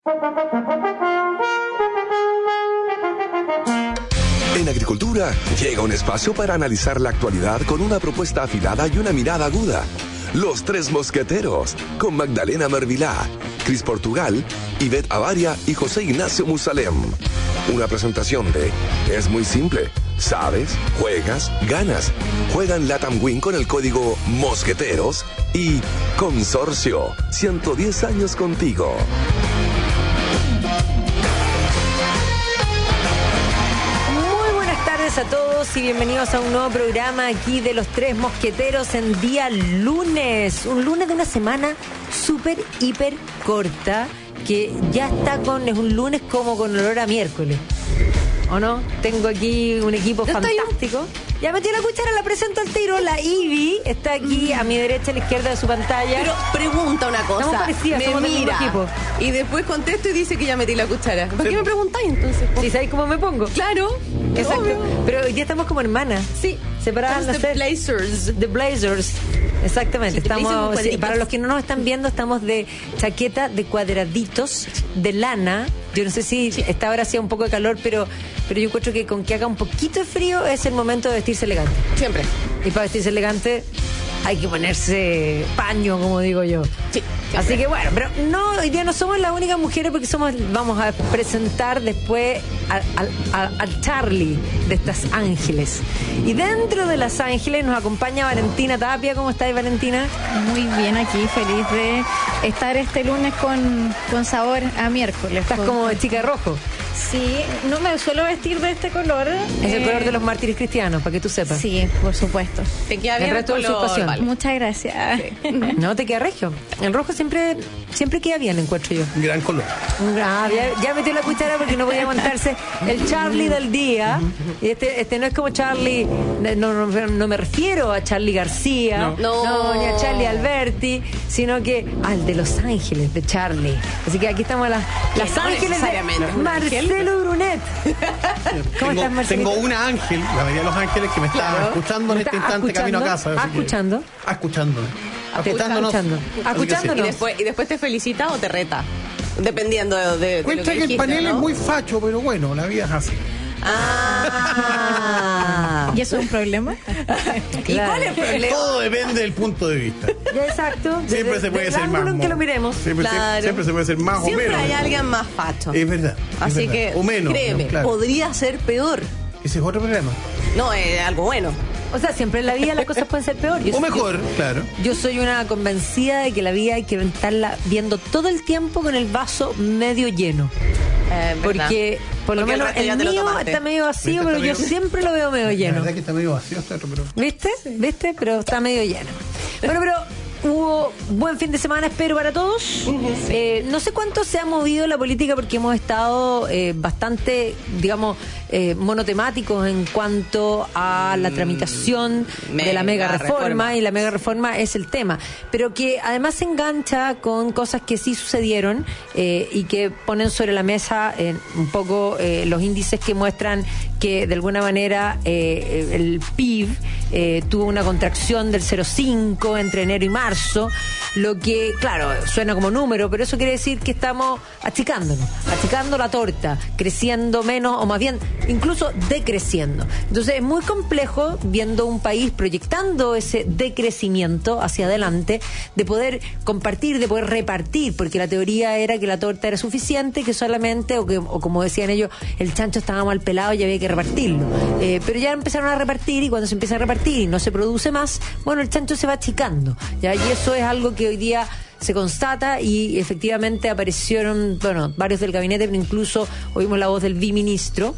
En Agricultura llega un espacio para analizar la actualidad con una propuesta afilada y una mirada aguda. Los Tres Mosqueteros, con Magdalena Mervilá, Cris Portugal, Ivette Avaria y José Ignacio Musalem. Una presentación de Es muy simple. Sabes, juegas, ganas. Juega en Latam Win con el código Mosqueteros y Consorcio, 110 años contigo. A todos y bienvenidos a un nuevo programa aquí de Los Tres Mosqueteros en día lunes. Un lunes de una semana súper, hiper corta que ya está es un lunes como con olor a miércoles. ¿O no? Tengo aquí un equipo fantástico. Ya metí la cuchara, la presento al tiro. La Ivy está aquí a mi derecha, a la izquierda de su pantalla. Pero pregunta una cosa. Estamos parecidas, somos del mismo equipo. Y después contesto y dice que ya metí la cuchara. ¿Por qué me preguntáis entonces? ¿Sí sabéis cómo me pongo? Claro. Exacto. Obvio. Pero hoy día estamos como hermanas. Sí. Separadas al nacer. The Blazers. Exactamente. Sí, estamos, para los que no nos están viendo, estamos de chaqueta de cuadraditos de lana. Yo no sé si esta hora hacía un poco de calor, pero yo encuentro que con que haga un poquito de frío es el momento de vestirse elegante. Siempre. Y para vestirse elegante hay que ponerse paño, como digo yo. Sí. Así que bueno, pero no, hoy día no somos las únicas mujeres porque vamos a presentar después al Charlie de estas ángeles. Y dentro de las ángeles nos acompaña Valentina Tapia. ¿Cómo estás, Valentina? Muy bien, aquí feliz de estar este lunes con sabor a miércoles. Estás como de chica rojo. Sí, no me suelo vestir de este color. Es el color de los mártires cristianos, para que tú sepas. Sí, por supuesto. Te queda bien el resto de su pasión. Vale. Muchas gracias. Sí. No, te queda regio. El rojo siempre queda bien, encuentro yo. Gran color. Ya metió la cuchara porque no podía aguantarse el Charlie del día. Y este no es como Charlie, no me refiero a Charlie García, no, ni a Charlie Alberti, sino que al de Los Ángeles de Charlie. Así que aquí estamos las Ángeles de Marcelo Brunet. ¿Cómo estás, Marcelo? Tengo una ángel, la mayoría de los ángeles, que me está escuchando en este instante camino a casa. ¿Escuchando? Escuchándonos. Y después te felicita o te reta. Dependiendo de cuenta lo que que dijiste, el panel ¿no? es muy facho, pero bueno, la vida es así. ¿Y eso es un problema? ¿Y cuál es el problema? Todo depende del punto de vista. Exacto. Siempre se puede ser más. En que lo miremos. Siempre se puede ser más siempre o menos. Siempre hay alguien más facho. Es verdad. Así que, o menos, créeme, claro. podría ser peor. Ese es otro problema. No, es algo bueno. O sea, siempre en la vida las cosas pueden ser peor. O mejor, claro. Yo soy una convencida de que la vida hay que estarla viendo todo el tiempo con el vaso medio lleno. Porque por lo menos el mío está medio vacío, pero yo siempre lo veo medio lleno. La verdad que está medio vacío, pero... ¿Viste? Pero está medio lleno. Bueno, pero hubo buen fin de semana, espero, para todos. Sí. No sé cuánto se ha movido la política porque hemos estado bastante, digamos, monotemáticos en cuanto a la tramitación de la mega reforma, y la mega reforma es el tema, pero que además se engancha con cosas que sí sucedieron y que ponen sobre la mesa un poco los índices que muestran que de alguna manera el PIB tuvo una contracción del 0,5 entre enero y marzo, lo que, claro, suena como número, pero eso quiere decir que estamos achicando la torta, creciendo menos, o más bien incluso decreciendo. Entonces es muy complejo, viendo un país proyectando ese decrecimiento hacia adelante, de poder compartir, de poder repartir, porque la teoría era que la torta era suficiente, que solamente, o como decían ellos, el chancho estaba mal pelado y había que repartirlo. Pero ya empezaron a repartir, y cuando se empieza a repartir y no se produce más, bueno, el chancho se va achicando, ¿ya? Y eso es algo que hoy día se constata, y efectivamente aparecieron, bueno, varios del gabinete, pero incluso oímos la voz del viceministro,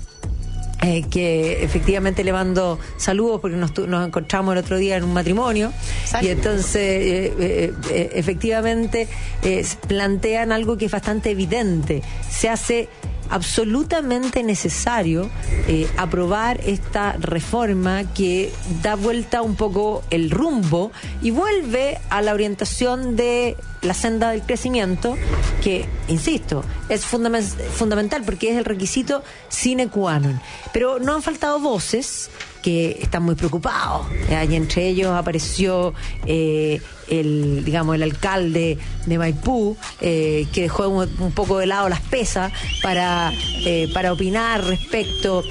que efectivamente le mando saludos porque nos encontramos el otro día en un matrimonio. Salud. Y entonces efectivamente plantean algo que es bastante evidente. Se hace absolutamente necesario aprobar esta reforma que da vuelta un poco el rumbo y vuelve a la orientación de la senda del crecimiento, que, insisto, es fundamental porque es el requisito sine qua non. Pero no han faltado voces que están muy preocupados. Y entre ellos apareció el alcalde de Maipú, que dejó un poco de lado las pesas para opinar respecto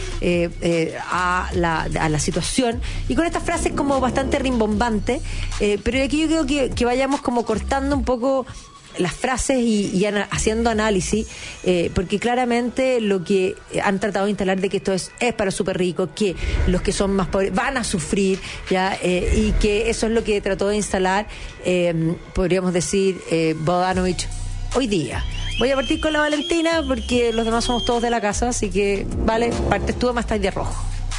a la situación, y con estas frases como bastante rimbombantes, pero aquí yo creo que vayamos como cortando un poco las frases y haciendo análisis, porque claramente lo que han tratado de instalar de que esto es para los súper ricos, que los que son más pobres van a sufrir, ¿ya? Y que eso es lo que trató de instalar, podríamos decir, Bodanovich hoy día. Voy a partir con la Valentina porque los demás somos todos de la casa, así que vale, partes tú, además estáis de rojo.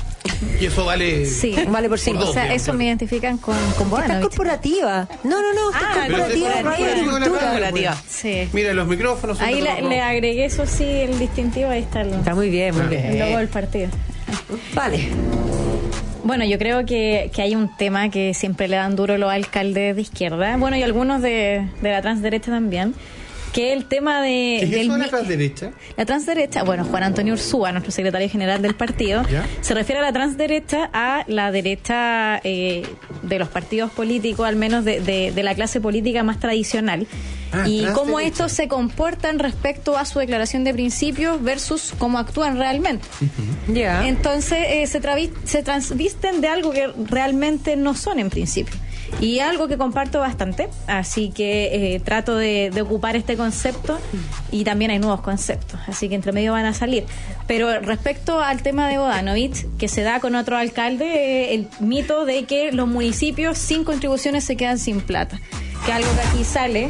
Y eso vale. Sí, vale por 5. O sea, eso me identifican con Bodanovich. Estás corporativa. No, estás corporativa. Sí. Mira, los micrófonos. Ahí le agregué, eso sí, el distintivo. Ahí está Está muy bien, muy bien. El logo del partido. Vale. Bueno, yo creo que hay un tema que siempre le dan duro los alcaldes de izquierda, bueno, y algunos de la transderecha también, que el tema de... ¿Qué es eso de la transderecha? La transderecha, bueno, Juan Antonio Ursúa, nuestro secretario general del partido, ¿ya? Se refiere a la transderecha, a la derecha de los partidos políticos, al menos de la clase política más tradicional, y cómo estos se comportan respecto a su declaración de principios versus cómo actúan realmente. Uh-huh. Yeah. Entonces se transvisten de algo que realmente no son en principio. Y algo que comparto bastante, así que trato de ocupar este concepto, y también hay nuevos conceptos, así que entre medio van a salir. Pero respecto al tema de Bodanovich, que se da con otro alcalde, el mito de que los municipios sin contribuciones se quedan sin plata, que es algo que aquí sale,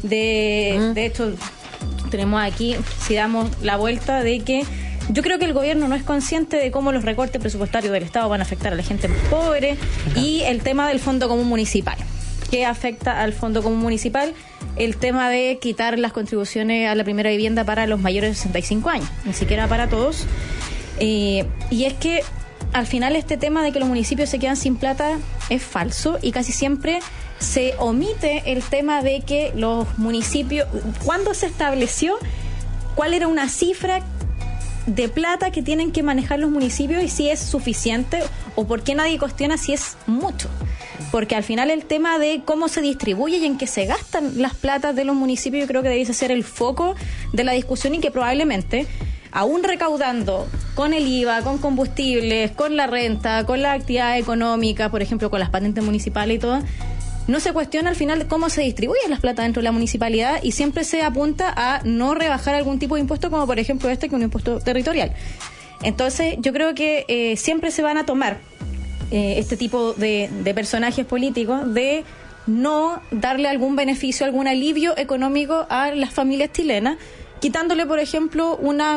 de hecho tenemos aquí, si damos la vuelta, de que yo creo que el gobierno no es consciente de cómo los recortes presupuestarios del Estado van a afectar a la gente pobre, y el tema del Fondo Común Municipal, que afecta al Fondo Común Municipal, el tema de quitar las contribuciones a la primera vivienda para los mayores de 65 años, ni siquiera para todos. Y es que al final este tema de que los municipios se quedan sin plata es falso, y casi siempre se omite el tema de que los municipios, ¿cuándo se estableció cuál era una cifra de plata que tienen que manejar los municipios y si es suficiente, o por qué nadie cuestiona si es mucho? Porque al final el tema de cómo se distribuye y en qué se gastan las platas de los municipios, yo creo que debiese ser el foco de la discusión, y que probablemente, aún recaudando con el IVA, con combustibles, con la renta, con la actividad económica, por ejemplo con las patentes municipales y todo, no se cuestiona al final cómo se distribuyen las plata dentro de la municipalidad, y siempre se apunta a no rebajar algún tipo de impuesto, como por ejemplo que es un impuesto territorial. Entonces yo creo que siempre se van a tomar este tipo de personajes políticos de no darle algún beneficio, algún alivio económico a las familias chilenas, quitándole por ejemplo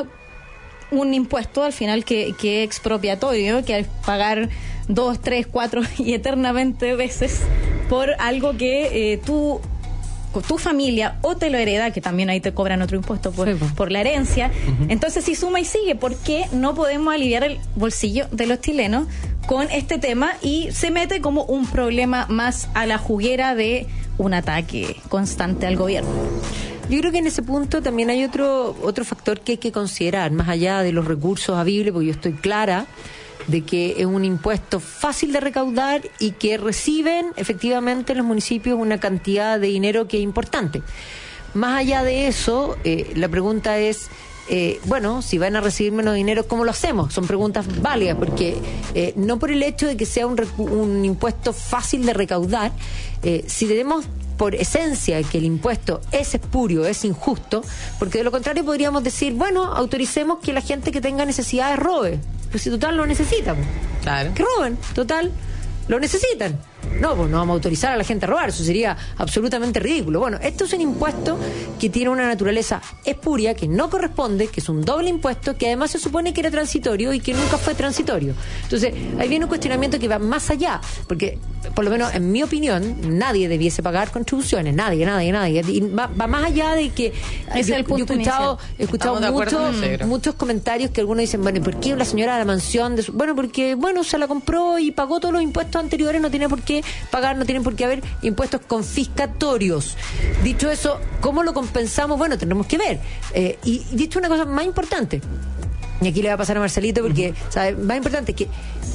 un impuesto al final que es expropiatorio, que al pagar 2, 3, 4 y eternamente veces por algo que tu familia o te lo hereda, que también ahí te cobran otro impuesto por la herencia. Uh-huh. Entonces, si suma y sigue, ¿por qué no podemos aliviar el bolsillo de los chilenos con este tema? Y se mete como un problema más a la juguera de un ataque constante al gobierno. Yo creo que en ese punto también hay otro factor que hay que considerar, más allá de los recursos habibles, porque yo estoy clara de que es un impuesto fácil de recaudar y que reciben efectivamente los municipios una cantidad de dinero que es importante. Más allá de eso, la pregunta es, bueno, si van a recibir menos dinero, ¿cómo lo hacemos? Son preguntas válidas, porque no por el hecho de que sea un impuesto fácil de recaudar, si tenemos por esencia que el impuesto es espurio, es injusto, porque de lo contrario podríamos decir, bueno, autoricemos que la gente que tenga necesidades robe. Pues si total lo necesitan. Claro. Que roben, total, lo necesitan. No, pues no vamos a autorizar a la gente a robar, eso sería absolutamente ridículo. Bueno, esto es un impuesto que tiene una naturaleza espuria, que no corresponde, que es un doble impuesto, que además se supone que era transitorio y que nunca fue transitorio. Entonces, ahí viene un cuestionamiento que va más allá, porque, por lo menos en mi opinión, nadie debiese pagar contribuciones, nadie. Y va más allá de que yo he escuchado muchos comentarios que algunos dicen, bueno, ¿por qué la señora de la mansión? Bueno, porque, se la compró y pagó todos los impuestos anteriores, no tiene por qué pagar, no tienen por qué haber impuestos confiscatorios. Dicho eso, ¿cómo lo compensamos? Bueno, tendremos que ver. Y dicho una cosa más importante, y aquí le va a pasar a Marcelito porque, ¿sabe? Más importante es que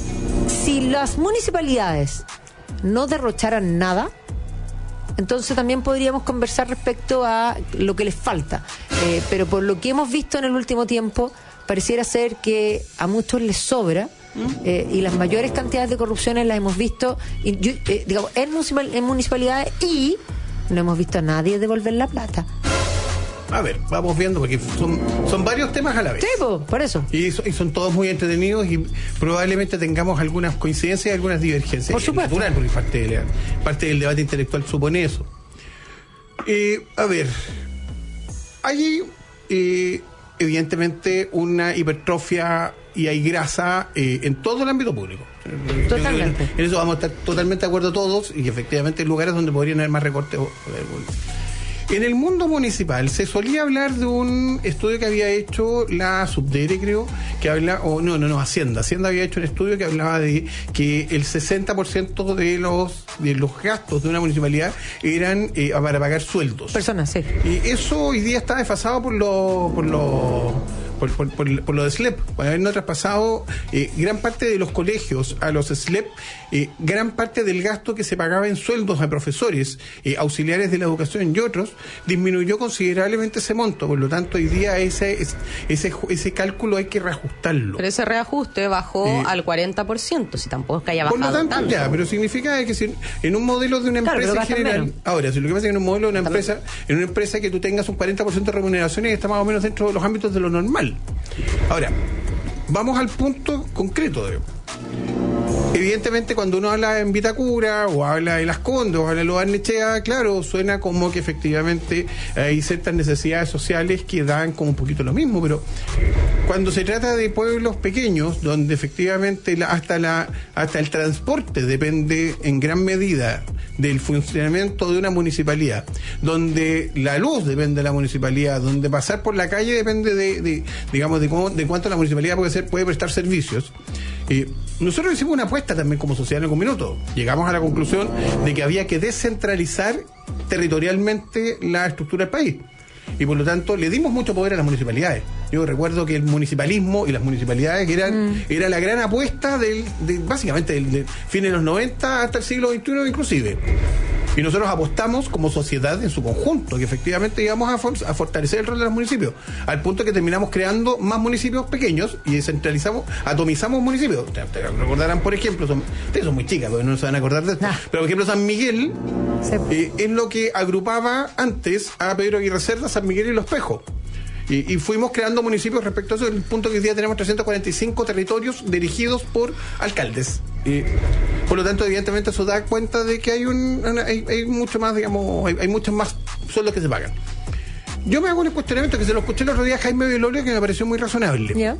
si las municipalidades no derrocharan nada, entonces también podríamos conversar respecto a lo que les falta. Pero por lo que hemos visto en el último tiempo, pareciera ser que a muchos les sobra. Y las mayores cantidades de corrupciones las hemos visto digamos, en municipalidades, y no hemos visto a nadie devolver la plata. A ver, vamos viendo, porque son varios temas a la vez. Sí, por eso. Y son todos muy entretenidos, y probablemente tengamos algunas coincidencias y algunas divergencias. Por supuesto. Natural, porque parte del debate intelectual supone eso. A ver, hay evidentemente una hipertrofia y hay grasa en todo el ámbito público. Totalmente. En eso vamos a estar totalmente de acuerdo todos, y efectivamente hay lugares donde podrían haber más recortes. En el mundo municipal se solía hablar de un estudio que había hecho la Subdere, creo, que habla, Hacienda. Hacienda había hecho un estudio que hablaba de que el 60% de los gastos de una municipalidad eran para pagar sueldos. Personas, sí. Y eso hoy día está desfasado por lo de SLEP, por habernos traspasado gran parte de los colegios a los SLEP, gran parte del gasto que se pagaba en sueldos a profesores, auxiliares de la educación y otros, disminuyó considerablemente ese monto. Por lo tanto, hoy día ese cálculo hay que reajustarlo. Pero ese reajuste bajó al 40%, si tampoco es que haya bajado por lo tanto, tanto. Pero significa que si en un modelo de una empresa en general, menos. Ahora, si lo que pasa es que en un modelo de una empresa que tú tengas un 40% de remuneraciones, está más o menos dentro de los ámbitos de lo normal. Ahora, vamos al punto concreto. Evidentemente, cuando uno habla en Vitacura, o habla de Las Condes, o habla de Lo Barnechea, claro, suena como que efectivamente hay ciertas necesidades sociales que dan como un poquito lo mismo, pero cuando se trata de pueblos pequeños, donde efectivamente hasta el transporte depende en gran medida del funcionamiento de una municipalidad, donde la luz depende de la municipalidad, donde pasar por la calle depende de cuánto la municipalidad puede prestar servicios. Nosotros hicimos una apuesta también como sociedad en algún minuto. Llegamos a la conclusión de que había que descentralizar territorialmente la estructura del país. Y por lo tanto le dimos mucho poder a las municipalidades. Yo recuerdo que el municipalismo y las municipalidades era la gran apuesta básicamente del fin de los 90 hasta el siglo XXI inclusive. Y nosotros apostamos como sociedad en su conjunto, que efectivamente íbamos a fortalecer el rol de los municipios, al punto que terminamos creando más municipios pequeños y atomizamos municipios. Te recordarán, por ejemplo, ustedes son muy chicas, porque no se van a acordar de esto, pero por ejemplo San Miguel es lo que agrupaba antes a Pedro Aguirre Cerda, San Miguel y Los Pejos. Y fuimos creando municipios respecto a eso, el punto que hoy día tenemos 345 territorios dirigidos por alcaldes. Por lo tanto, evidentemente, eso da cuenta de que hay mucho más, hay muchos más sueldos que se pagan. Yo me hago un cuestionamiento que se lo escuché el otro día a Jaime Velorio, que me pareció muy razonable. Yeah.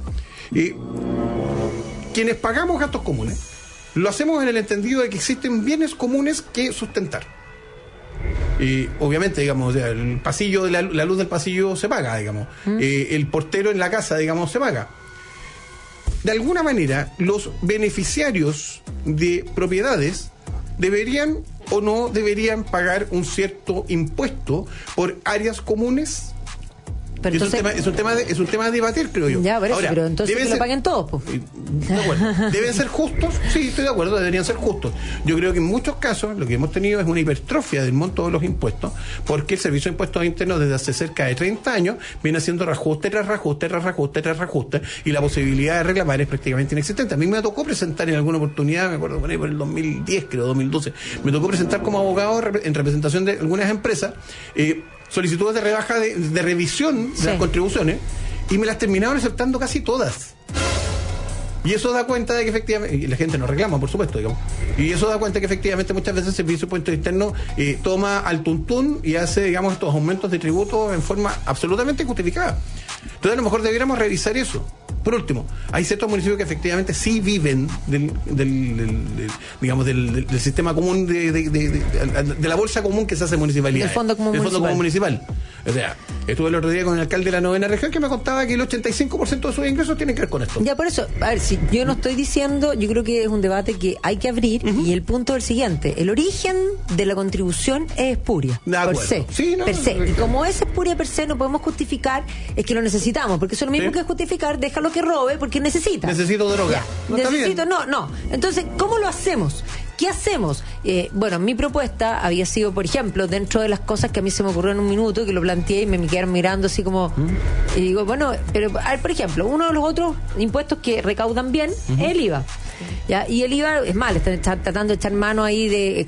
Quienes pagamos gastos comunes, lo hacemos en el entendido de que existen bienes comunes que sustentar. Y obviamente, digamos, el pasillo de la luz del pasillo se paga, digamos. El portero en la casa, digamos, se paga. De alguna manera, los beneficiarios de propiedades deberían o no deberían pagar un cierto impuesto por áreas comunes. Pero entonces, es un tema de debatir, creo yo. Ya, pero entonces que lo paguen todos, pues. De acuerdo. ¿Deben ser justos? Sí, estoy de acuerdo, deberían ser justos. Yo creo que en muchos casos lo que hemos tenido es una hipertrofia del monto de los impuestos, porque el Servicio de Impuestos Internos desde hace cerca de 30 años viene haciendo reajuste tras reajuste, tras reajuste, tras reajuste, y la posibilidad de reclamar es prácticamente inexistente. A mí me tocó presentar en alguna oportunidad, me acuerdo por el 2010, creo, 2012, me tocó presentar como abogado en representación de algunas empresas solicitudes de rebaja de revisión de las contribuciones, y me las terminaron aceptando casi todas. Y eso da cuenta de que efectivamente, y la gente no reclama, por supuesto, digamos, y eso da cuenta de que efectivamente muchas veces el Servicio de Impuestos Internos toma al tuntún y hace, digamos, estos aumentos de tributos en forma absolutamente injustificada. Entonces a lo mejor deberíamos revisar eso. Por último, hay ciertos municipios que efectivamente sí viven del sistema común de la bolsa común que se hace municipalidad. El fondo común municipal. O sea, estuve el otro día con el alcalde de la 9ª región que me contaba que el 85% de sus ingresos tienen que ver con esto. Ya, por eso, a ver, si yo no estoy diciendo, yo creo que es un debate que hay que abrir, y el punto es el siguiente: el origen de la contribución es espuria, De per acuerdo. se, Sí, no, per se. no, Y como es espuria per se, no podemos justificar, es que lo necesitamos, porque eso es lo mismo Sí. que justificar, déjalo que robe, porque necesita. Necesito droga. Ya, No, está necesito, bien. no. Entonces, ¿cómo lo hacemos? ¿Qué hacemos? Bueno, mi propuesta había sido, por ejemplo, dentro de las cosas que a mí se me ocurrió en un minuto, que lo planteé y me quedaron mirando así como... Y digo, bueno, pero a ver, por ejemplo, uno de los otros impuestos que recaudan bien es el IVA. ¿Ya? Y el IVA es mal, están tratando de echar mano ahí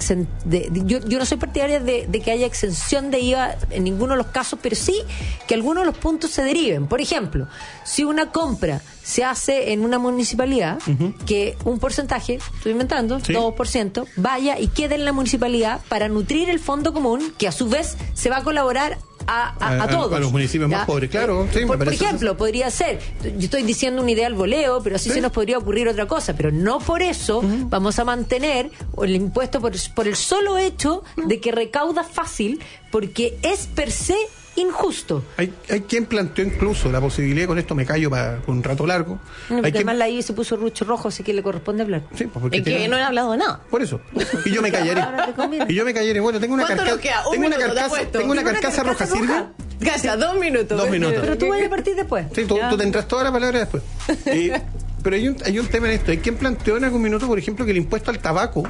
yo no soy partidaria de que haya exención de IVA en ninguno de los casos, pero sí que algunos de los puntos se deriven. Por ejemplo, si una compra se hace en una municipalidad, que un porcentaje, estoy inventando, Sí. 2%, vaya y quede en la municipalidad para nutrir el fondo común, que a su vez se va a colaborar a todos. A los municipios más ¿ya? pobres, claro. Sí, me por parece ejemplo, podría ser, yo estoy diciendo una idea al voleo, pero así Sí. se nos podría ocurrir otra cosa, pero no por eso vamos a mantener el impuesto por el solo hecho de que recauda fácil, porque es per se injusto. Hay quien planteó incluso la posibilidad, con esto me callo para un rato largo. No, Hay porque quien, además la I se puso rucho rojo, así que le corresponde hablar. sí, pues porque En que tiene- no he hablado nada. Por eso. Y yo me callaré. Ahora te conviene. Y yo me callaré. Bueno, tengo una ¿Cuánto carcasa. nos queda? Un Tengo una minuto, te carcasa, apuesto. tengo una Tengo una carcasa roja, carcasa ¿sirve? roja. Calla, 2 minutos. 2 minutos. Pero tú vas a partir después. Sí, tú tendrás toda la palabra después. Pero hay un tema en esto. Hay quien planteó en algún minuto, por ejemplo, que el impuesto al tabaco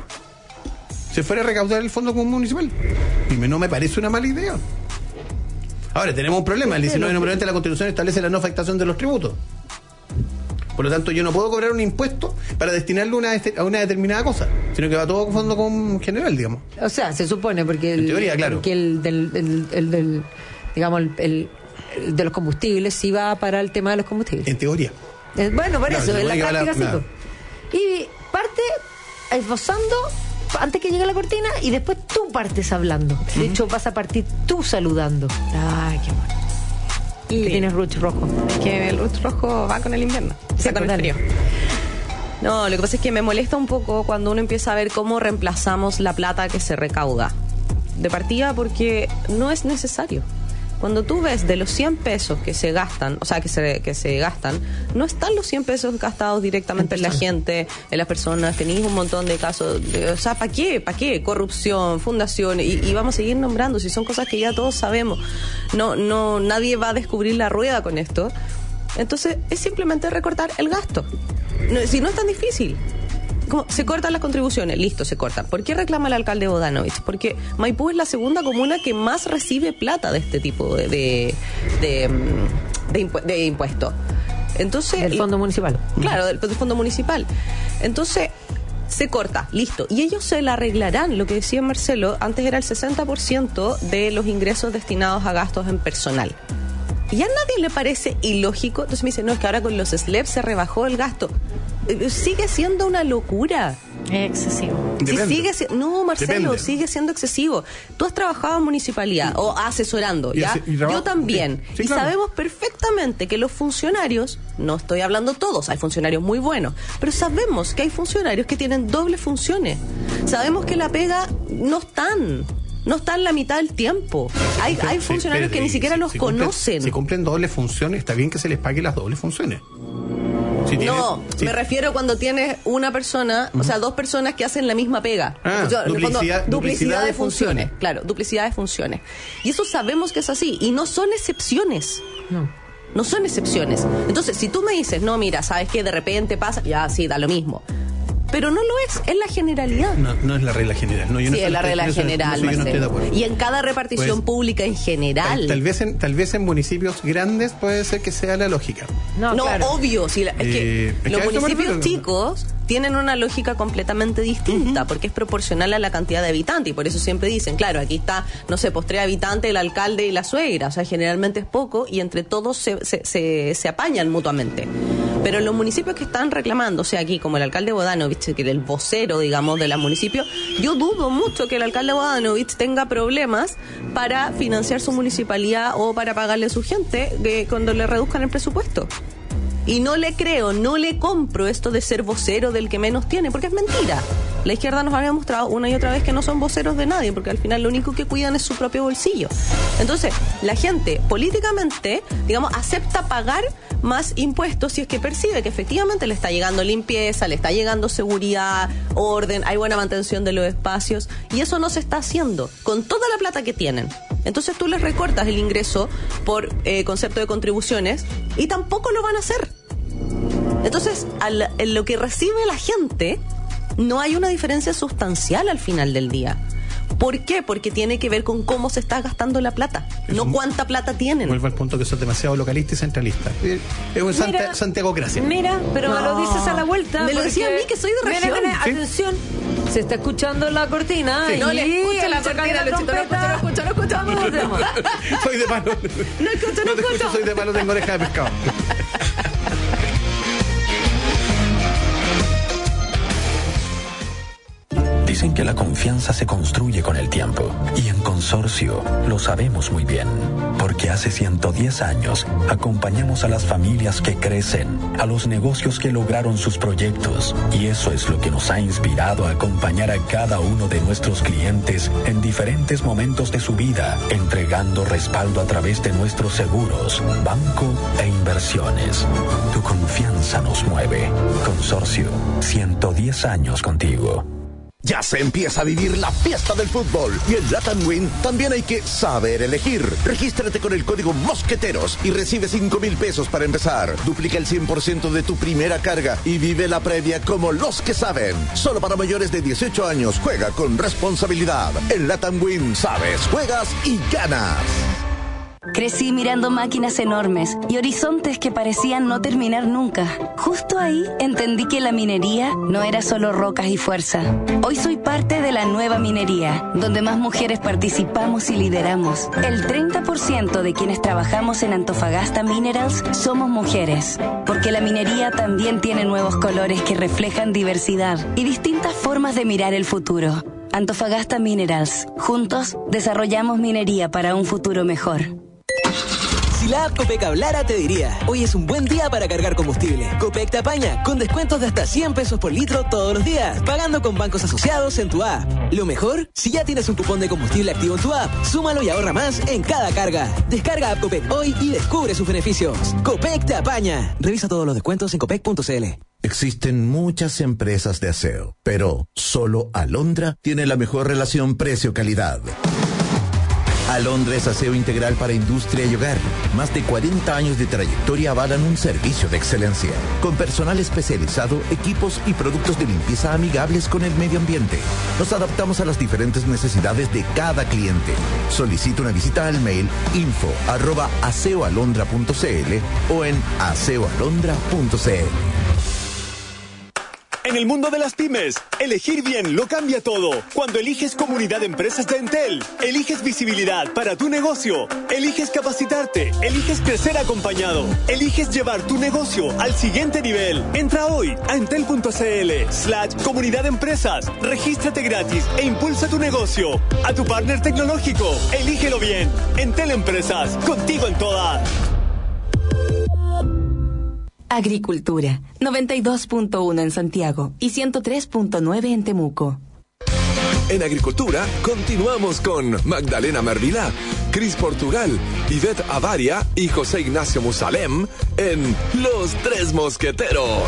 se fuera a recaudar el Fondo Común Municipal. Y no me parece una mala idea. Ahora, tenemos un problema. El 19 de noviembre de la Constitución establece la no afectación de los tributos. Por lo tanto, yo no puedo cobrar un impuesto para destinarlo a una determinada cosa, sino que va todo a Fondo Común general, digamos. O sea, se supone, porque En teoría, claro. porque el del digamos, el de los combustibles sí va para el tema de los combustibles. En teoría. Bueno, por Claro, eso, se en la supone que va práctica sí. claro. Pues. Y parte esbozando antes que llegue la cortina y después tú partes hablando. De hecho, vas a partir tú saludando. Ay, qué bueno. Que Lindo. tienes ruch rojo. Que el rostro rojo va con el invierno. Sí, Va con el dale. frío. No, lo que pasa es que me molesta un poco cuando uno empieza a ver cómo reemplazamos la plata que se recauda. De partida porque no es necesario. Cuando tú ves de los 100 pesos que se gastan, o sea, que se gastan, no están los 100 pesos gastados directamente en la gente, en las personas. Tenéis un montón de casos. O sea, ¿para qué? ¿Para qué? Corrupción, fundaciones, y vamos a seguir nombrando, si son cosas que ya todos sabemos. No, nadie va a descubrir la rueda con esto. Entonces, es simplemente recortar el gasto. Si no es tan difícil. ¿Cómo? Se cortan las contribuciones, listo, se cortan. ¿Por qué reclama el alcalde Bodanovich? Porque Maipú es la segunda comuna que más recibe plata de este tipo de impuestos. Entonces, Del fondo municipal. claro, del fondo municipal. Entonces, se corta, listo. Y ellos se la arreglarán. Lo que decía Marcelo, antes era el 60% de los ingresos destinados a gastos en personal. Y a nadie le parece ilógico. Entonces me dice, no, es que ahora con los SLEP se rebajó el gasto. Sigue siendo una locura. Es excesivo. Sí, Depende. no, Marcelo, Depende. sigue siendo excesivo. Tú has trabajado en municipalidad o asesorando, Y ¿ya? y trabajo- Yo también. Sí, y claro. sabemos perfectamente que los funcionarios, no estoy hablando todos, hay funcionarios muy buenos, pero sabemos que hay funcionarios que tienen dobles funciones. Sabemos que la pega no están la mitad del tiempo. Hay funcionarios que ni siquiera los conocen. Si cumplen dobles funciones, está bien que se les pague las dobles funciones. Si tienen- No, si- me refiero cuando tienes una persona, o sea, dos personas que hacen la misma pega. Ah, En el fondo, duplicidad de funciones. Claro, duplicidad de funciones. Y eso sabemos que es así. Y no son excepciones. No son excepciones. Entonces, si tú me dices, no, mira, ¿sabes qué? De repente pasa, ya, sí, da lo mismo. Pero no lo es la generalidad. No es la regla general. No, yo no Sí, estoy- es la regla en eso- en general, eso yo no estoy de Marcelo. acuerdo. Y en cada repartición Pues, pública en general. Tal vez en municipios grandes puede ser que sea la lógica. No, claro. obvio. Es que es que los a esto me municipios refiero. chicos tienen una lógica completamente distinta, porque es proporcional a la cantidad de habitantes, y por eso siempre dicen, claro, aquí está, no sé, pues 3 habitantes, el alcalde y la suegra, o sea, generalmente es poco, y entre todos se apañan mutuamente. Pero en los municipios que están reclamando, o sea, aquí como el alcalde Bodanovich, que es el vocero, digamos, de los municipios, yo dudo mucho que el alcalde Bodanovich tenga problemas para financiar su municipalidad o para pagarle a su gente cuando le reduzcan el presupuesto. Y no le creo, no le compro esto de ser vocero del que menos tiene, porque es mentira. La izquierda nos ha demostrado una y otra vez que no son voceros de nadie, porque al final lo único que cuidan es su propio bolsillo. Entonces, la gente políticamente, digamos, acepta pagar más impuestos si es que percibe que efectivamente le está llegando limpieza, le está llegando seguridad, orden, hay buena mantención de los espacios, y eso no se está haciendo con toda la plata que tienen. Entonces tú les recortas el ingreso por concepto de contribuciones y tampoco lo van a hacer. Entonces, en lo que recibe la gente, no hay una diferencia sustancial al final del día. ¿Por qué? Porque tiene que ver con cómo se está gastando la plata, no cuánta plata tienen. Vuelvo al punto que son demasiado localistas y centralistas. Es un santiagocracia. Mira, pero me lo dices a la vuelta. Me lo decía a mí, que soy de región. Mira, atención, se está escuchando la cortina. Sí. Y no le escucha la cortina, Luchito, no escucha. Soy de palo. No te escucho. Soy de palo, tengo oreja de pescado. Dicen que la confianza se construye con el tiempo, y en Consorcio lo sabemos muy bien, porque hace 110 años acompañamos a las familias que crecen, a los negocios que lograron sus proyectos, y eso es lo que nos ha inspirado a acompañar a cada uno de nuestros clientes en diferentes momentos de su vida, entregando respaldo a través de nuestros seguros, banco e inversiones. Tu confianza nos mueve. Consorcio, 110 años contigo. Ya se empieza a vivir la fiesta del fútbol y en Latam Win también hay que saber elegir. Regístrate con el código Mosqueteros y recibe 5,000 pesos para empezar. Duplica el 100% de tu primera carga y vive la previa como los que saben. Solo para mayores de 18 años. Juega con responsabilidad. En Latam Win sabes, juegas y ganas. Crecí mirando máquinas enormes y horizontes que parecían no terminar nunca. Justo ahí entendí que la minería no era solo rocas y fuerza. Hoy soy parte de la nueva minería, donde más mujeres participamos y lideramos. El 30% de quienes trabajamos en Antofagasta Minerals somos mujeres, porque la minería también tiene nuevos colores que reflejan diversidad y distintas formas de mirar el futuro. Antofagasta Minerals. Juntos desarrollamos minería para un futuro mejor. Si la app Copec hablara, te diría: hoy es un buen día para cargar combustible. Copec te apaña con descuentos de hasta 100 pesos por litro todos los días, pagando con bancos asociados en tu app. Lo mejor, si ya tienes un cupón de combustible activo en tu app, súmalo y ahorra más en cada carga. Descarga app Copec hoy y descubre sus beneficios. Copec te apaña. Revisa todos los descuentos en copec.cl. Existen muchas empresas de aseo, pero solo Alondra tiene la mejor relación precio-calidad. Alondra es aseo integral para industria y hogar. Más de 40 años de trayectoria avalan un servicio de excelencia. Con personal especializado, equipos y productos de limpieza amigables con el medio ambiente. Nos adaptamos a las diferentes necesidades de cada cliente. Solicita una visita al mail info@aseoalondra.cl o en aseoalondra.cl. En el mundo de las pymes, elegir bien lo cambia todo. Cuando eliges Comunidad de Empresas de Entel, eliges visibilidad para tu negocio, eliges capacitarte, eliges crecer acompañado, eliges llevar tu negocio al siguiente nivel. Entra hoy a entel.cl/Comunidad de Empresas, regístrate gratis e impulsa tu negocio. A tu partner tecnológico, elígelo bien. Entel Empresas, contigo en todas. Agricultura, 92.1 en Santiago y 103.9 en Temuco. En Agricultura continuamos con Magdalena Mervilá, Cris Portugal, Ivette Avaria y José Ignacio Musalem en Los Tres Mosqueteros.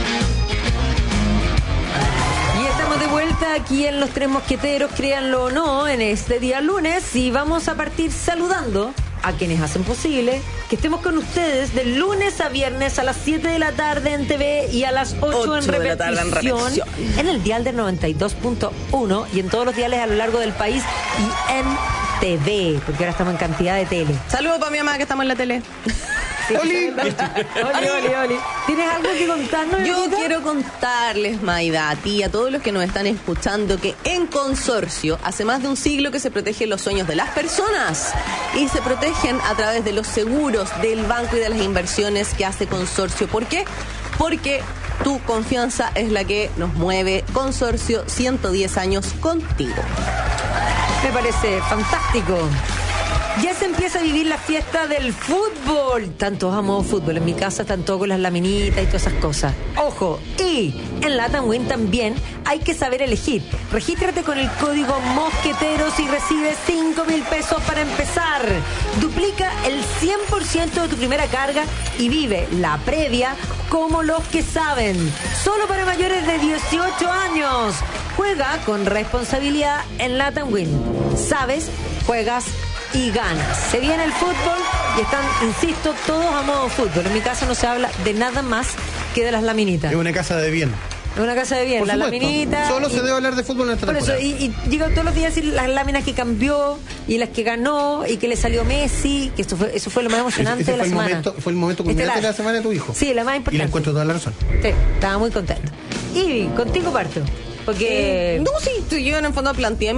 Y estamos de vuelta aquí en Los Tres Mosqueteros, créanlo o no, en este día lunes, y vamos a partir saludando a quienes hacen posible que estemos con ustedes de lunes a viernes a las 7 de la tarde en TV y a las 8 en repetición en el dial del 92.1 y en todos los diales a lo largo del país y en TV, porque ahora estamos en cantidad de tele. Saludos para mi mamá que estamos en la tele. ¡Oli! ¡Oli! ¿Tienes algo que contarnos? Yo Anita? quiero contarles, Maida, a ti y a todos los que nos están escuchando, que en Consorcio hace más de un siglo que se protegen los sueños de las personas y se protegen a través de los seguros del banco y de las inversiones que hace Consorcio. ¿Por qué? Porque tu confianza es la que nos mueve. Consorcio, 110 años contigo. Me parece fantástico. Ya se empieza a vivir la fiesta del fútbol. Tantos amo fútbol. En mi casa están todos con las laminitas y todas esas cosas. Ojo, y en Latam Win también hay que saber elegir. Regístrate con el código Mosqueteros y recibes 5,000 pesos para empezar. Duplica el 100% de tu primera carga y vive la previa como los que saben. Solo para mayores de 18 años. Juega con responsabilidad en Latam Win. Sabes, juegas y ganas. Se viene el fútbol y están, insisto, todos a modo fútbol. En mi casa no se habla de nada más que de las laminitas. Es una casa de bien. Es una casa de bien, Por las supuesto. laminitas. Solo se debe hablar de fútbol en esta Por eso, temporada. y llego todos los días a decir las láminas que cambió y las que ganó y que le salió Messi, que eso fue lo más emocionante Ese de la fue el semana. momento, fue el momento culminante de la semana de tu hijo. Sí, la más importante. Y le encuentro toda la razón. Sí, estaba muy contento. Y contigo parto. Porque no, sí, yo en el fondo planteé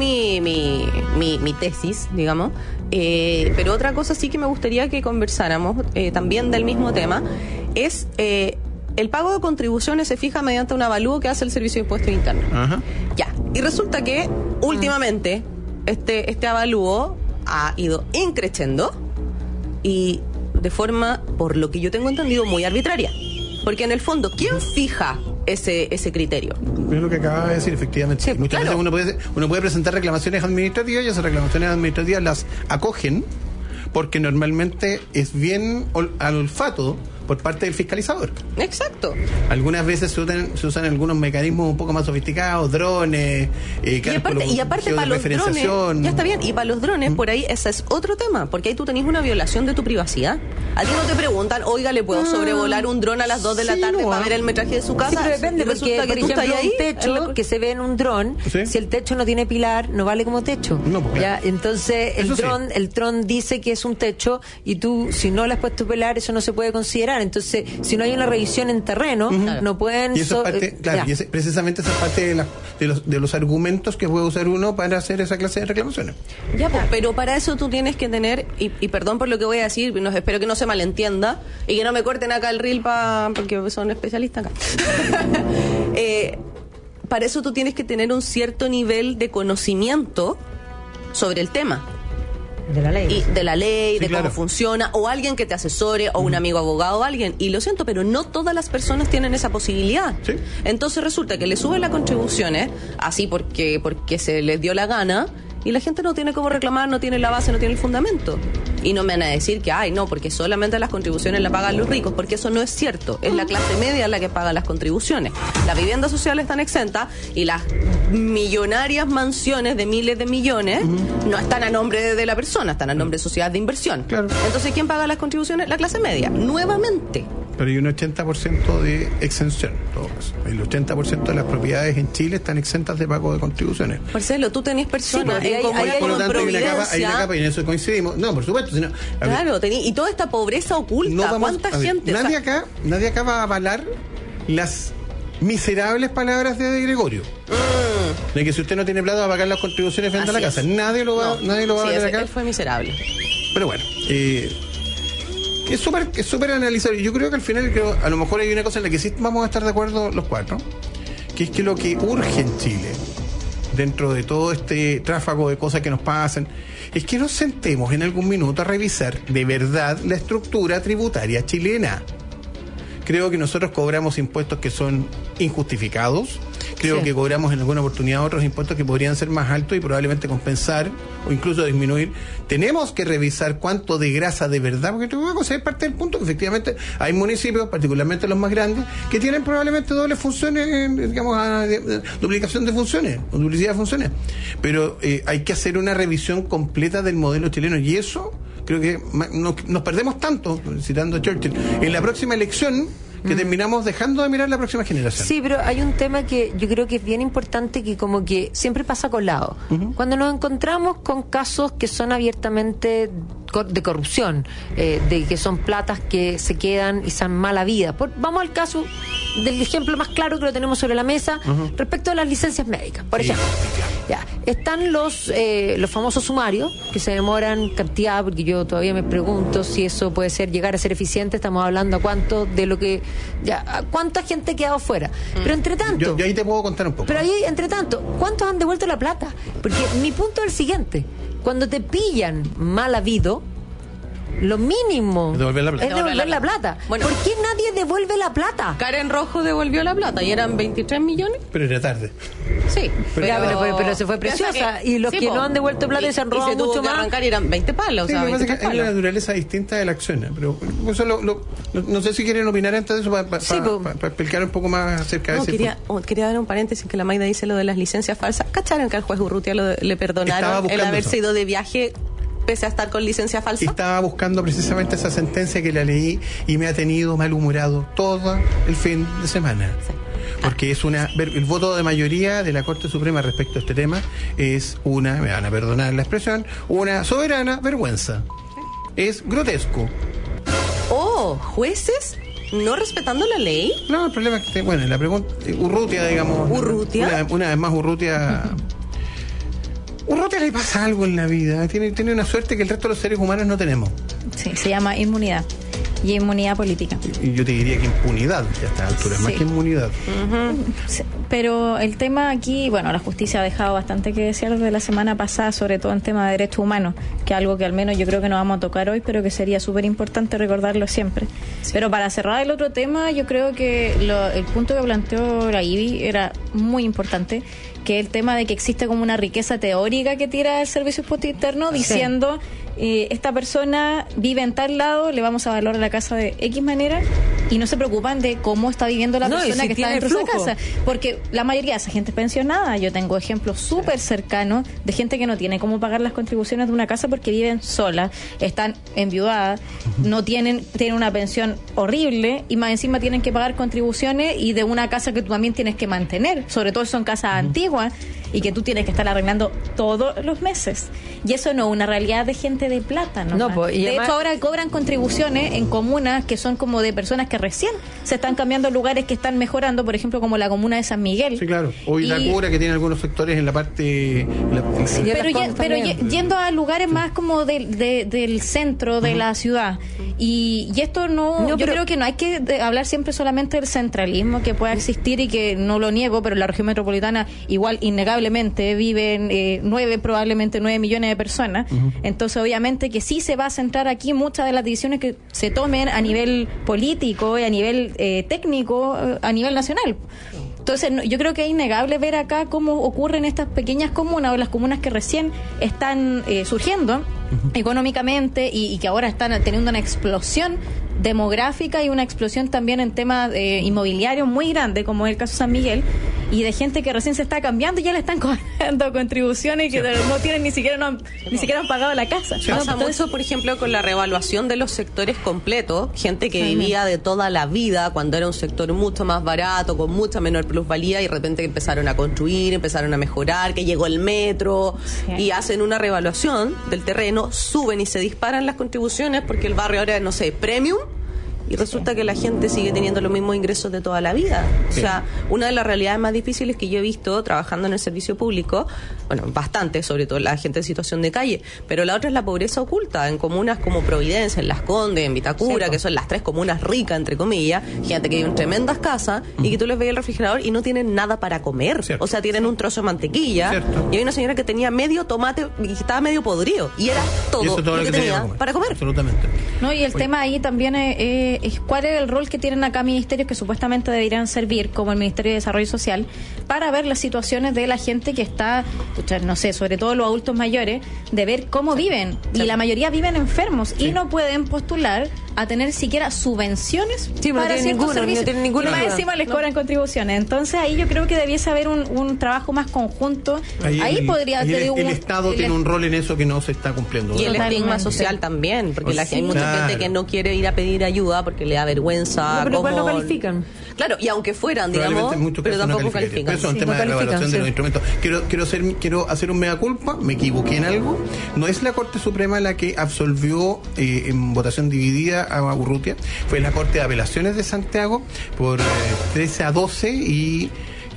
mi tesis, digamos. Pero otra cosa sí que me gustaría que conversáramos también del mismo tema es el pago de contribuciones se fija mediante un avalúo que hace el Servicio de Impuestos Internos. Ajá. Ya, y resulta que últimamente este avalúo ha ido increciendo y de forma, por lo que yo tengo entendido, muy arbitraria. Porque en el fondo, ¿quién fija ese criterio? Es lo que acababa de decir, efectivamente. Sí, Muchas claro. veces uno puede presentar reclamaciones administrativas y esas reclamaciones administrativas las acogen porque normalmente es bien al olfato por parte del fiscalizador. Exacto. Algunas veces se usan algunos mecanismos un poco más sofisticados, drones, Y aparte para los drones, ya está bien, y para los drones, por ahí ese es otro tema, porque ahí tú tenés una violación de tu privacidad. A ti no te preguntan, oiga, ¿le puedo sobrevolar un dron a las 2 de la tarde para ver el metraje de su casa? Sí, pero depende, Y porque, resulta que por tú ejemplo, estás ahí, un techo que se ve en un dron, ¿Sí? si el techo no tiene pilar, no vale como techo. No, pues, claro. Ya, entonces Eso sí. el dron dice que es un techo y tú, si no le has puesto pilar, eso no se puede considerar. Entonces, si no hay una revisión en terreno, no pueden... Y eso es parte, claro, ya. y precisamente esa es parte de los argumentos que puede usar uno para hacer esa clase de reclamaciones. Ya, pues, pero para eso tú tienes que tener, y perdón por lo que voy a decir, espero que no se malentienda y que no me corten acá el reel porque son especialistas acá. Para eso tú tienes que tener un cierto nivel de conocimiento sobre el tema. De la ley. Y de la ley, Sí, de claro. cómo funciona, o alguien que te asesore, o un amigo abogado, o alguien. Y lo siento, pero no todas las personas tienen esa posibilidad. Sí. Entonces resulta que le suben las contribuciones, así porque se les dio la gana, y la gente no tiene cómo reclamar, no tiene la base, no tiene el fundamento. Y no me van a decir que, ay, no, porque solamente las contribuciones las pagan los ricos, porque eso no es cierto. Es la clase media la que paga las contribuciones. Las viviendas sociales están exentas y las millonarias mansiones de miles de millones no están a nombre de la persona, están a nombre de sociedades de inversión. Claro. Entonces, ¿quién paga las contribuciones? La clase media, nuevamente. Pero hay un 80% de exención, en todo caso. El 80% de las propiedades en Chile están exentas de pago de contribuciones. Marcelo, tú tenés personas Sí, en Comuna Por lo como en tanto, hay una Providencia. capa, y en eso coincidimos. No, por supuesto. Sino, a ver, Claro, y toda esta pobreza oculta. no vamos- ¿Cuánta a ver, gente? Nadie acá va a avalar las miserables palabras de Gregorio. De que si usted no tiene plata va a pagar las contribuciones frente a la Así casa. es. Nadie lo va a Sí, valer acá. él fue miserable. Pero bueno, es súper analizable. Yo creo que al final, a lo mejor hay una cosa en la que sí vamos a estar de acuerdo los cuatro, que es que lo que urge en Chile, dentro de todo este tráfago de cosas que nos pasan, es que nos sentemos en algún minuto a revisar de verdad la estructura tributaria chilena. Creo que nosotros cobramos impuestos que son injustificados. Creo Sí. que cobramos en alguna oportunidad otros impuestos que podrían ser más altos y probablemente compensar o incluso disminuir. Tenemos que revisar cuánto de grasa de verdad, porque una cosa es parte del punto que efectivamente hay municipios, particularmente los más grandes, que tienen probablemente dobles funciones, digamos, duplicación de funciones o duplicidad de funciones. Pero hay que hacer una revisión completa del modelo chileno y eso creo que nos perdemos tanto, citando a Churchill, en la próxima elección que terminamos dejando de mirar la próxima generación. Sí, pero hay un tema que yo creo que es bien importante, que como que siempre pasa colado. Cuando nos encontramos con casos que son abiertamente de corrupción, de que son platas que se quedan y son mala vida. Vamos al caso del ejemplo más claro que lo tenemos sobre la mesa, respecto a las licencias médicas, por ejemplo. Ya, están los famosos sumarios que se demoran cantidad, porque yo todavía me pregunto si eso puede llegar a ser eficiente. Estamos hablando a cuánto de lo que a cuánta gente ha quedado fuera. Pero entre tanto, Yo ahí te puedo contar un poco. pero ahí, entre tanto, ¿cuántos han devuelto la plata? Porque mi punto es el siguiente. cuando te pillan mal habido, lo mínimo Devolver la plata. es devolver la plata. Bueno. ¿Por qué nadie devuelve la plata? Karen Rojo devolvió la plata y eran 23 millones. Pero era tarde. Sí, Pero se fue preciosa. Y los que no han devuelto plata y se han robado se tuvo mucho que más. arrancar y eran 20 palos. Sí, o sea, lo que pasa 23 es que hay una palos. naturaleza distinta de la acción, pero eso no sé si quieren opinar antes de eso para Sí, explicar un poco más acerca No, de ese quería dar un paréntesis que la Maida dice lo de las licencias falsas. ¿Cacharon que al juez Urrutia le Estaba perdonaron el buscando haberse eso. ido de viaje pese a estar con licencia falsa? Estaba buscando precisamente esa sentencia que la leí y me ha tenido malhumorado todo el fin de semana. Porque es el voto de mayoría de la Corte Suprema respecto a este tema es me van a perdonar la expresión, una soberana vergüenza. Es grotesco. Oh, jueces no respetando la ley. No, el problema es que, la pregunta, Urrutia, digamos. ¿Urrutia? Una vez más, Urrutia le pasa algo en la vida. Tiene una suerte que el resto de los seres humanos no tenemos. Sí, se llama inmunidad. Y inmunidad política. Y yo te diría que impunidad, ya a estas alturas, más que inmunidad. Sí, pero el tema aquí, la justicia ha dejado bastante que desear desde la semana pasada, sobre todo en tema de derechos humanos, que es algo que al menos yo creo que no vamos a tocar hoy, pero que sería súper importante recordarlo siempre. Sí. Pero para cerrar el otro tema, yo creo que el punto que planteó la Ivy era muy importante, que el tema de que existe como una riqueza teórica que tira el Servicio Impuesto Interno diciendo esta persona vive en tal lado, le vamos a valorar la casa de X manera, y no se preocupan de cómo está viviendo la persona que está dentro de esa casa, porque la mayoría de esa gente es pensionada. Yo tengo ejemplos súper cercanos de gente que no tiene cómo pagar las contribuciones de una casa porque viven solas, están enviudadas, no tienen una pensión horrible y más encima tienen que pagar contribuciones y de una casa que tú también tienes que mantener, sobre todo si son casas antiguas y que tú tienes que estar arreglando todos los meses. Y eso no es una realidad de gente de plata, ¿no? Y de además, hecho, ahora cobran contribuciones en comunas que son como de personas que recién se están cambiando lugares que están mejorando, por ejemplo, como la comuna de San Miguel. Sí, claro. Hoy la cura que tiene algunos sectores en la parte... Pero yendo a lugares más como del centro de la ciudad. Y esto yo creo que no hay que hablar siempre solamente del centralismo que pueda existir y que no lo niego, pero en la región metropolitana igual innegablemente viven probablemente 9 millones de personas. Entonces obviamente que sí se va a centrar aquí muchas de las decisiones que se tomen a nivel político y a nivel técnico, a nivel nacional. Entonces yo creo que es innegable ver acá cómo ocurren estas pequeñas comunas o las comunas que recién están surgiendo económicamente y que ahora están teniendo una explosión demográfica y una explosión también en temas inmobiliarios muy grande, como es el caso de San Miguel, y de gente que recién se está cambiando y ya le están cobrando contribuciones que no tienen ni siquiera han pagado la casa. Pasa mucho, por ejemplo, con la revaluación de los sectores completos, gente que vivía de toda la vida cuando era un sector mucho más barato, con mucha menor plusvalía, y de repente empezaron a construir, empezaron a mejorar, que llegó el metro, y hacen una revaluación del terreno, suben y se disparan las contribuciones porque el barrio ahora es, no sé, premium, y resulta que la gente sigue teniendo los mismos ingresos de toda la vida. O sea, una de las realidades más difíciles que yo he visto trabajando en el servicio público, bastante, sobre todo la gente en situación de calle, pero la otra es la pobreza oculta en comunas como Providencia, en Las Condes, en Vitacura, que son las 3 comunas ricas, entre comillas, gente que vive en tremendas casas y que tú les ves el refrigerador y no tienen nada para comer. O sea, tienen un trozo de mantequilla y hay una señora que tenía medio tomate y estaba medio podrido y era todo lo que tenía para comer. Absolutamente. No, y el tema ahí también es cuál es el rol que tienen acá ministerios que supuestamente deberían servir, como el Ministerio de Desarrollo Social, para ver las situaciones de la gente que está, no sé, sobre todo los adultos mayores, de ver cómo viven. Y la mayoría viven enfermos y no pueden postular a tener siquiera subvenciones para ciertos servicios. Y más encima les cobran contribuciones. Entonces ahí yo creo que debiese haber un trabajo más conjunto. Ahí podría... El Estado tiene un rol en eso que no se está cumpliendo. Y el estigma social también, porque hay mucha gente que no quiere ir a pedir ayuda porque le da vergüenza. Pero igual no califican. Claro, y aunque fueran, digamos, pero tampoco califican. Eso es un tema de revaluación de los instrumentos. Quiero hacer un mea culpa, me equivoqué en algo. No es la Corte Suprema la que absolvió en votación dividida a Urrutia, fue la Corte de Apelaciones de Santiago por 13-12 y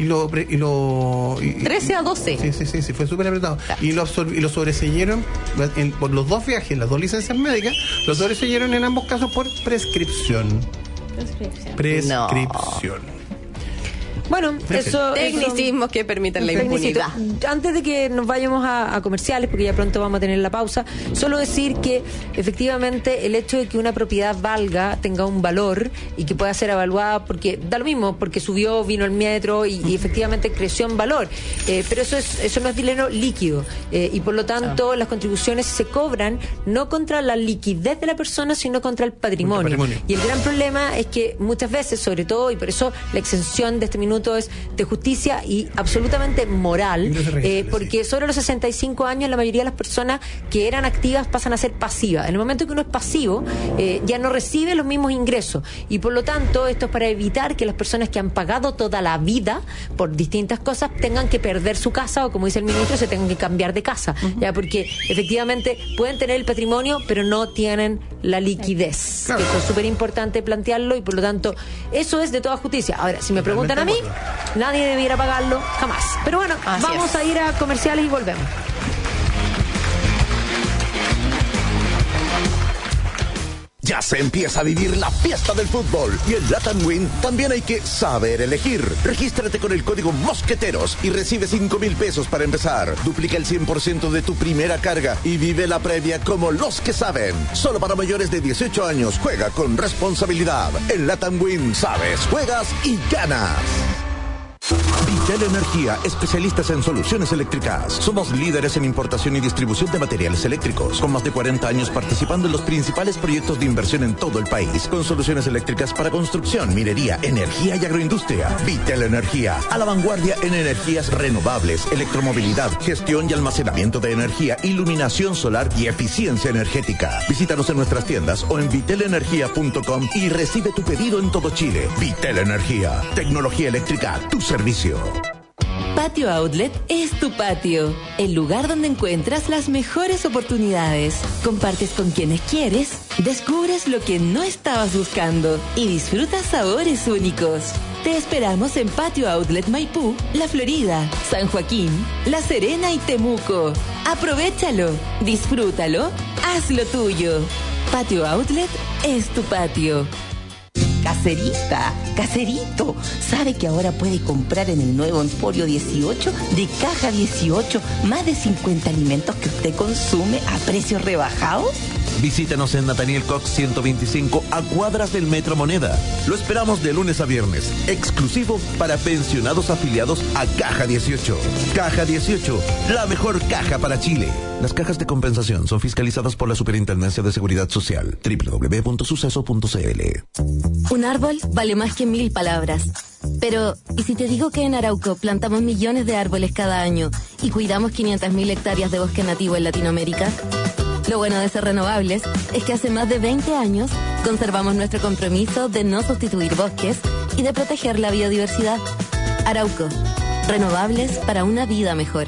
13-12. Sí, fue súper apretado. Y lo sobreseyeron por los 2 viajes, las 2 licencias médicas, lo sobreseyeron en ambos casos por prescripción. Bueno, eso... Tecnicismos que permiten la impunidad. Antes de que nos vayamos a comerciales, porque ya pronto vamos a tener la pausa, solo decir que efectivamente el hecho de que una propiedad valga, tenga un valor y que pueda ser evaluada, porque da lo mismo, porque subió, vino el metro y efectivamente creció en valor, pero eso no es dinero líquido, y por lo tanto las contribuciones se cobran no contra la liquidez de la persona, sino contra el patrimonio. Y el gran problema es que muchas veces, sobre todo, y por eso la exención de este minuto es de justicia y absolutamente moral, porque sobre los 65 años la mayoría de las personas que eran activas pasan a ser pasivas. En el momento que uno es pasivo, ya no recibe los mismos ingresos, y por lo tanto esto es para evitar que las personas que han pagado toda la vida por distintas cosas tengan que perder su casa, o como dice el ministro, se tengan que cambiar de casa, ya, porque efectivamente pueden tener el patrimonio pero no tienen la liquidez. Claro. Eso es súper importante plantearlo, y por lo tanto eso es de toda justicia. Ahora, si me preguntan a mí, nadie debiera pagarlo jamás. Pero bueno, vamos a ir a comerciales y volvemos. Ya se empieza a vivir la fiesta del fútbol, y en LATAM Win también hay que saber elegir. Regístrate con el código Mosqueteros y recibe 5,000 pesos para empezar. Duplica el 100% de tu primera carga y vive la previa como los que saben. Solo para mayores de 18 años. Juega con responsabilidad. En LATAM Win sabes, juegas y ganas. Vitel Energía, especialistas en soluciones eléctricas. Somos líderes en importación y distribución de materiales eléctricos, con más de 40 años participando en los principales proyectos de inversión en todo el país, con soluciones eléctricas para construcción, minería, energía y agroindustria. Vitel Energía, a la vanguardia en energías renovables, electromovilidad, gestión y almacenamiento de energía, iluminación solar y eficiencia energética. Visítanos en nuestras tiendas o en vitelenergia.com y recibe tu pedido en todo Chile. Vitel Energía, tecnología eléctrica a tu servicio. Patio Outlet es tu patio, el lugar donde encuentras las mejores oportunidades. Compartes con quienes quieres, descubres lo que no estabas buscando y disfrutas sabores únicos. Te esperamos en Patio Outlet Maipú, La Florida, San Joaquín, La Serena y Temuco. Aprovéchalo, disfrútalo, hazlo tuyo. Patio Outlet es tu patio. Caserita, caserito, ¿sabe que ahora puede comprar en el nuevo Emporio 18 de Caja 18 más de 50 alimentos que usted consume a precios rebajados? Visítenos en Nathaniel Cox 125 a cuadras del Metro Moneda. Lo esperamos de lunes a viernes, exclusivo para pensionados afiliados a Caja 18. Caja 18, la mejor caja para Chile. Las cajas de compensación son fiscalizadas por la Superintendencia de Seguridad Social. www.suceso.cl. Un árbol vale más que 1000 palabras. Pero, ¿y si te digo que en Arauco plantamos millones de árboles cada año y cuidamos 500.000 hectáreas de bosque nativo en Latinoamérica? Lo bueno de ser renovables es que hace más de 20 años conservamos nuestro compromiso de no sustituir bosques y de proteger la biodiversidad. Arauco, renovables para una vida mejor.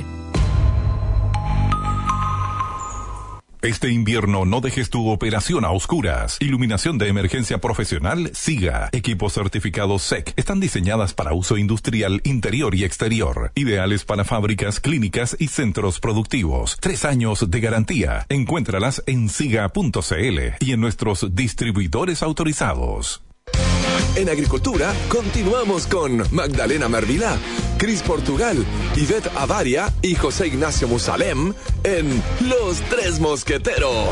Este invierno no dejes tu operación a oscuras. Iluminación de emergencia profesional SIGA. Equipos certificados SEC. Están diseñadas para uso industrial interior y exterior. Ideales para fábricas, clínicas y centros productivos. 3 años de garantía. Encuéntralas en siga.cl y en nuestros distribuidores autorizados. En Agricultura, continuamos con Magdalena Mervilá, Cris Portugal, Ivette Avaria y José Ignacio Musalem en Los Tres Mosqueteros.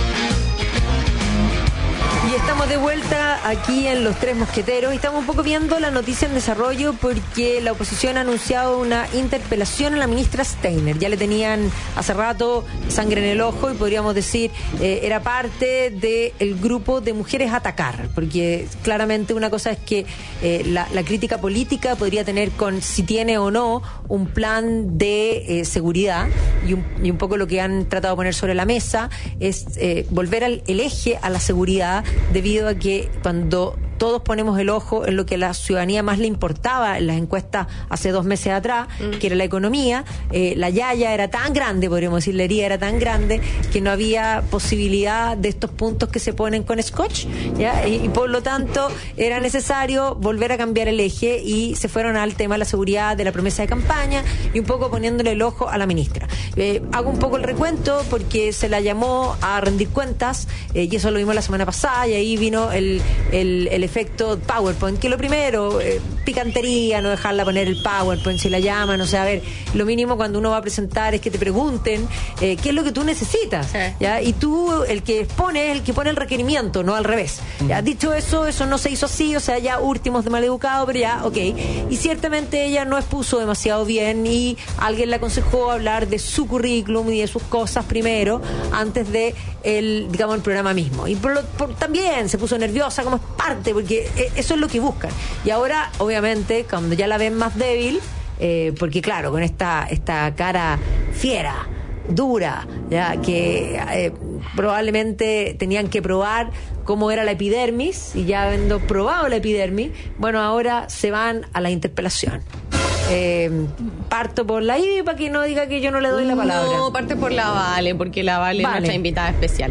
Y estamos de vuelta aquí en Los Tres Mosqueteros y estamos un poco viendo la noticia en desarrollo porque la oposición ha anunciado una interpelación a la ministra Steiner. Ya le tenían hace rato sangre en el ojo y podríamos decir era parte del grupo de mujeres a atacar, porque claramente una cosa es que la crítica política podría tener con si tiene o no un plan de seguridad y un poco lo que han tratado de poner sobre la mesa es volver el eje a la seguridad, debido a que cuando todos ponemos el ojo en lo que a la ciudadanía más le importaba en las encuestas hace 2 meses atrás, que era la economía, la yaya era tan grande, podríamos decir, la herida era tan grande que no había posibilidad de estos puntos que se ponen con scotch, ¿ya? Y por lo tanto era necesario volver a cambiar el eje y se fueron al tema de la seguridad, de la promesa de campaña y un poco poniéndole el ojo a la ministra. Hago un poco el recuento porque se la llamó a rendir cuentas y eso lo vimos la semana pasada y ahí vino el efecto PowerPoint, que lo primero, picantería, no dejarla poner el PowerPoint si la llaman, o sea, a ver, lo mínimo cuando uno va a presentar es que te pregunten qué es lo que tú necesitas, ¿ya? Y tú, el que expone, es el que pone el requerimiento, no al revés. ¿Ya? Dicho eso no se hizo así, o sea, ya últimos de maleducado, pero ya, ok. Y ciertamente ella no expuso demasiado bien y alguien le aconsejó hablar de su currículum y de sus cosas primero, antes de el programa mismo. Y también se puso nerviosa, como es parte, porque eso es lo que buscan. Y ahora, obviamente, cuando ya la ven más débil, porque claro, con esta cara fiera, dura, ya que probablemente tenían que probar cómo era la epidermis, y ya habiendo probado la epidermis, bueno, ahora se van a la interpelación. Parto por la Ivy para que no diga que yo no le doy la palabra. No, parte por la Vale, porque la Vale es nuestra invitada especial.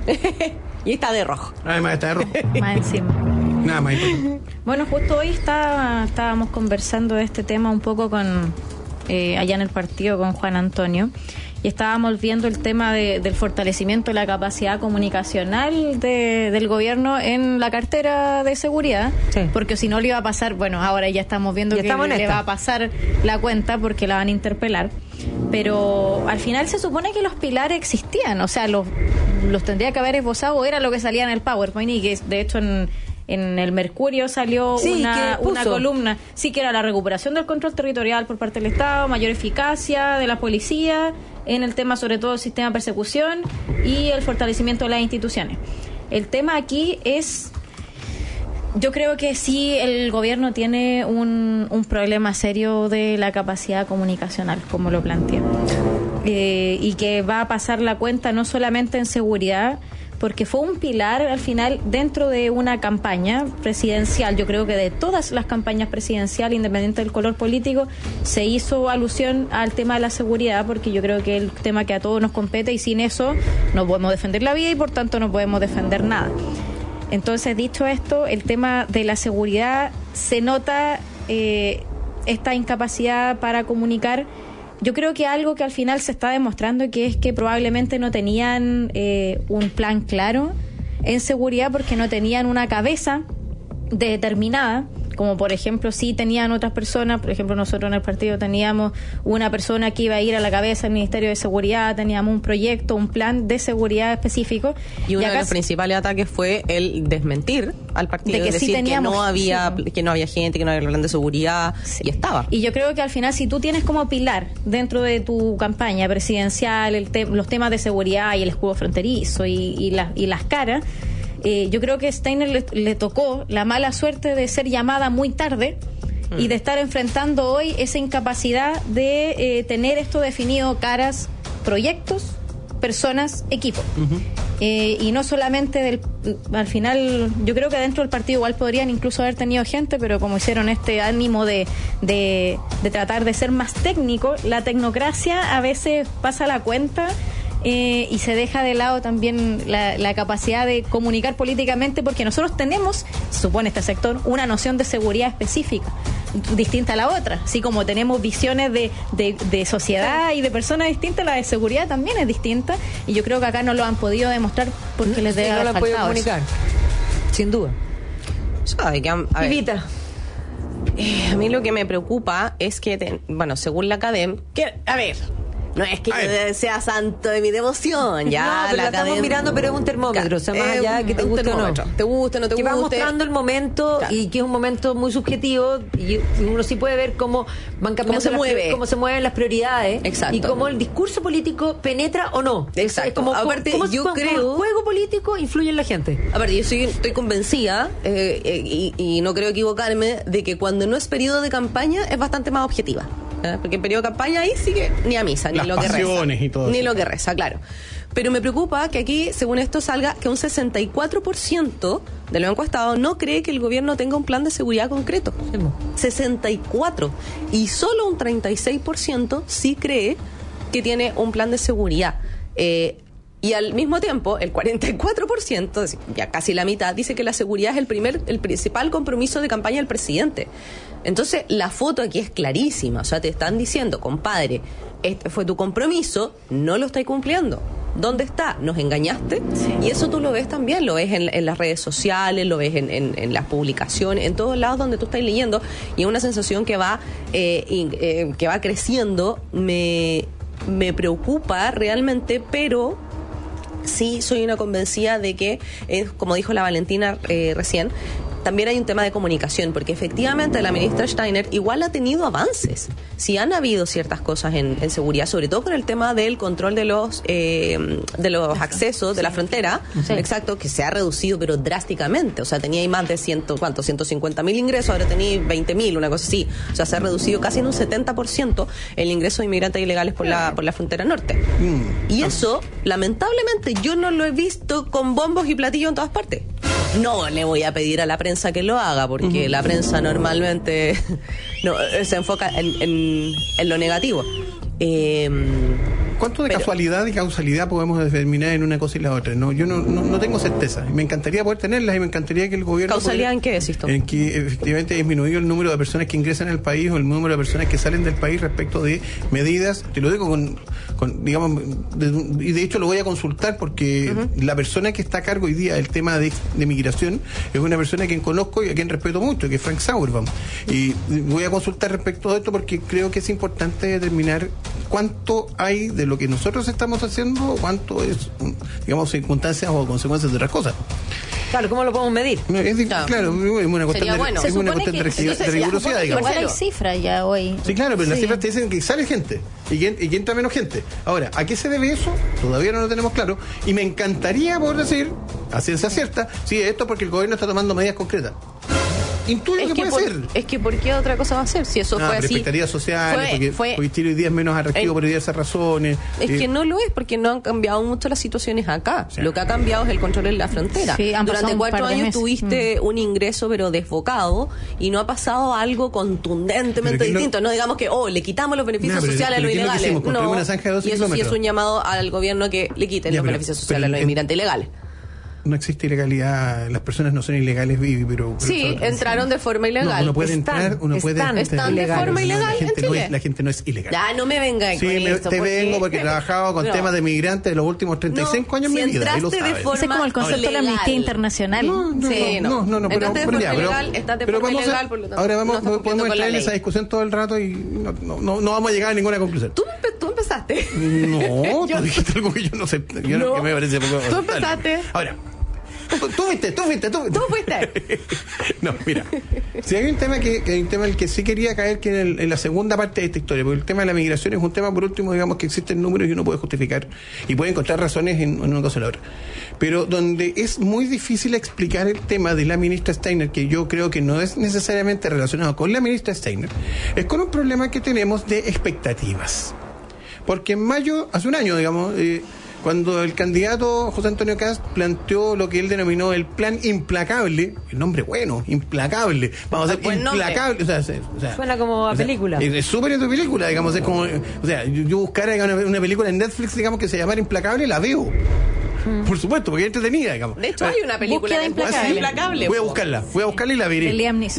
Y está de rojo. Además está de rojo. Más encima. Nada más. Bueno, justo hoy estábamos conversando de este tema un poco con allá en el partido con Juan Antonio, y estábamos viendo el tema del fortalecimiento de la capacidad comunicacional del gobierno en la cartera de seguridad, porque si no le iba a pasar, bueno, ahora ya estamos viendo que le va a pasar la cuenta porque la van a interpelar, pero al final se supone que los pilares existían, o sea, los tendría que haber esbozado, era lo que salía en el PowerPoint, y que de hecho en el Mercurio salió una columna, que era la recuperación del control territorial por parte del Estado, mayor eficacia de la policía en el tema sobre todo del sistema de persecución y el fortalecimiento de las instituciones. El tema aquí es, yo creo que sí el gobierno tiene un problema serio de la capacidad comunicacional, como lo plantea, y que va a pasar la cuenta no solamente en seguridad, porque fue un pilar al final dentro de una campaña presidencial. Yo creo que de todas las campañas presidenciales, independiente del color político, se hizo alusión al tema de la seguridad, porque yo creo que es el tema que a todos nos compete, y sin eso no podemos defender la vida y por tanto no podemos defender nada. Entonces, dicho esto, el tema de la seguridad se nota esta incapacidad para comunicar. Yo creo que algo que al final se está demostrando que es que probablemente no tenían un plan claro en seguridad, porque no tenían una cabeza determinada, como por ejemplo sí tenían otras personas. Por ejemplo, nosotros en el partido teníamos una persona que iba a ir a la cabeza del Ministerio de Seguridad, teníamos un proyecto, un plan de seguridad específico. Y uno de los principales ataques fue el desmentir al partido, de que decir que no había gente, que no había plan de seguridad, y estaba. Y yo creo que al final, si tú tienes como pilar dentro de tu campaña presidencial los temas de seguridad y el escudo fronterizo y las caras, yo creo que Steiner le tocó la mala suerte de ser llamada muy tarde y de estar enfrentando hoy esa incapacidad de tener esto definido: caras, proyectos, personas, equipo. Y no solamente al final, yo creo que dentro del partido igual podrían incluso haber tenido gente, pero como hicieron este ánimo de tratar de ser más técnico, la tecnocracia a veces pasa la cuenta. Y se deja de lado también la capacidad de comunicar políticamente, porque nosotros tenemos, supone este sector, una noción de seguridad específica distinta a la otra, así como tenemos visiones de sociedad y de personas distintas, la de seguridad también es distinta, y yo creo que acá no lo han podido demostrar porque les debe haber faltado comunicar, sin duda. Evita. A mí lo que me preocupa es que, según la Academ, no es que yo sea santo de mi devoción, ya. No, pero la estamos mirando, pero es un termómetro, o sea, más allá de que te guste o no. Te guste o no te guste. Que va mostrando el momento, y que es un momento muy subjetivo, y uno sí puede ver cómo van cambiando, cómo se mueven las prioridades. Exacto. Y cómo el discurso político penetra o no. Exacto. Es como, aparte, cómo yo creo, el juego político influye en la gente. Aparte, yo estoy convencida, y no creo equivocarme, de que cuando no es periodo de campaña es bastante más objetiva. Porque en periodo de campaña ahí sí que ni a misa, ni las lo que reza. Y todo ni eso. Lo que reza, claro. Pero me preocupa que aquí, según esto, salga que un 64% de los encuestados no cree que el gobierno tenga un plan de seguridad concreto. 64%. Y solo un 36% sí cree que tiene un plan de seguridad. Y al mismo tiempo, el 44%, ya casi la mitad, dice que la seguridad es el principal compromiso de campaña del presidente. Entonces, la foto aquí es clarísima. O sea, te están diciendo, compadre, este fue tu compromiso, no lo estáis cumpliendo. ¿Dónde está? ¿Nos engañaste? Sí. Y eso tú lo ves también, lo ves en las redes sociales, lo ves en las publicaciones, en todos lados donde tú estás leyendo, y es una sensación que va creciendo. Me preocupa realmente, pero sí soy una convencida de que, como dijo la Valentina recién, también hay un tema de comunicación, porque efectivamente la ministra Steiner igual ha tenido avances. Sí han habido ciertas cosas en seguridad, sobre todo con el tema del control de los accesos de la frontera, exacto, que se ha reducido pero drásticamente. O sea, tenía ahí más de 150.000 ingresos, ahora tenía 20.000, una cosa así. O sea, se ha reducido casi en un 70% el ingreso de inmigrantes ilegales por la frontera norte. Y eso, lamentablemente, yo no lo he visto con bombos y platillos en todas partes. No le voy a pedir a la prensa que lo haga, porque la prensa normalmente se enfoca en lo negativo. ¿Cuánto de casualidad y causalidad podemos determinar en una cosa y la otra? No, yo no tengo certeza. Me encantaría poder tenerlas y me encantaría que el gobierno... ¿Causalidad en qué decís tú? En que efectivamente ha disminuido el número de personas que ingresan al país o el número de personas que salen del país respecto de medidas. Te lo digo digamos, y de hecho lo voy a consultar porque la persona que está a cargo hoy día del tema de migración es una persona a quien conozco y a quien respeto mucho, que es Frank Sauerbaum. Y voy a consultar respecto de esto porque creo que es importante determinar cuánto hay de lo que nosotros estamos haciendo, cuánto es, digamos, circunstancias o consecuencias de otras cosas. Claro, ¿cómo lo podemos medir? Claro, es una cuestión de rigurosidad, digamos. Igual hay cifras ya hoy. Sí, claro, pero las cifras te dicen que sale gente y que entra menos gente. Ahora, ¿a qué se debe eso? Todavía no lo tenemos claro. Y me encantaría poder decir, a ciencia cierta, sí, esto porque el gobierno está tomando medidas concretas. Intuyo que puede ser. Es que ¿por qué otra cosa va a ser? Si eso fue así. Expectativas sociales, porque Chile hoy día es menos atractivo por diversas razones. Es que no lo es, porque no han cambiado mucho las situaciones acá. Sí. Lo que ha cambiado es el control en la frontera. Sí, durante 4 años tuviste un ingreso pero desbocado y no ha pasado algo contundentemente distinto. No digamos que, le quitamos los beneficios sociales a los ilegales. No, una zanja de 12 y eso sí es un llamado al gobierno que le quiten los beneficios sociales a los inmigrantes ilegales. No existe ilegalidad, las personas no son ilegales, pero sí, entraron de forma ilegal. Uno puede entrar están de forma ilegal en Chile. La gente no es ilegal. Ya, no me venga con esto. Vengo porque he trabajado con temas de migrantes de los últimos 35 años en mi vida. Ese es como el concepto de la amnistía internacional. Pero podemos entrar en esa discusión todo el rato y no vamos a llegar a ninguna conclusión. Tú empezaste. No, tú dijiste algo que yo no sé, que me parece poco. Tú empezaste. Ahora, Tú fuiste. No, mira. Si hay un tema el que sí quería caer que en la segunda parte de esta historia, porque el tema de la migración es un tema, por último, digamos, que existen números y uno puede justificar y puede encontrar razones en una cosa o la otra. Pero donde es muy difícil explicar el tema de la ministra Steiner, que yo creo que no es necesariamente relacionado con la ministra Steiner, es con un problema que tenemos de expectativas. Porque en mayo, hace un año, digamos, cuando el candidato José Antonio Kast planteó lo que él denominó el plan implacable, el nombre bueno, implacable, vamos a ser implacable, o sea, suena como a película. Es súper de película, digamos, es como, o sea, yo buscara una película en Netflix, digamos, que se llamara Implacable, la veo. Por supuesto, porque es entretenida, digamos. De hecho, hay una película de Implacable. Voy a buscarla y la veré.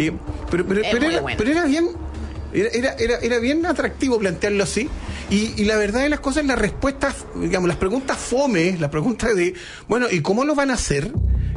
Pero era bien. Era bien atractivo plantearlo así y la verdad de las cosas, las respuestas, digamos, las preguntas fome, la pregunta de, bueno, ¿y cómo lo van a hacer?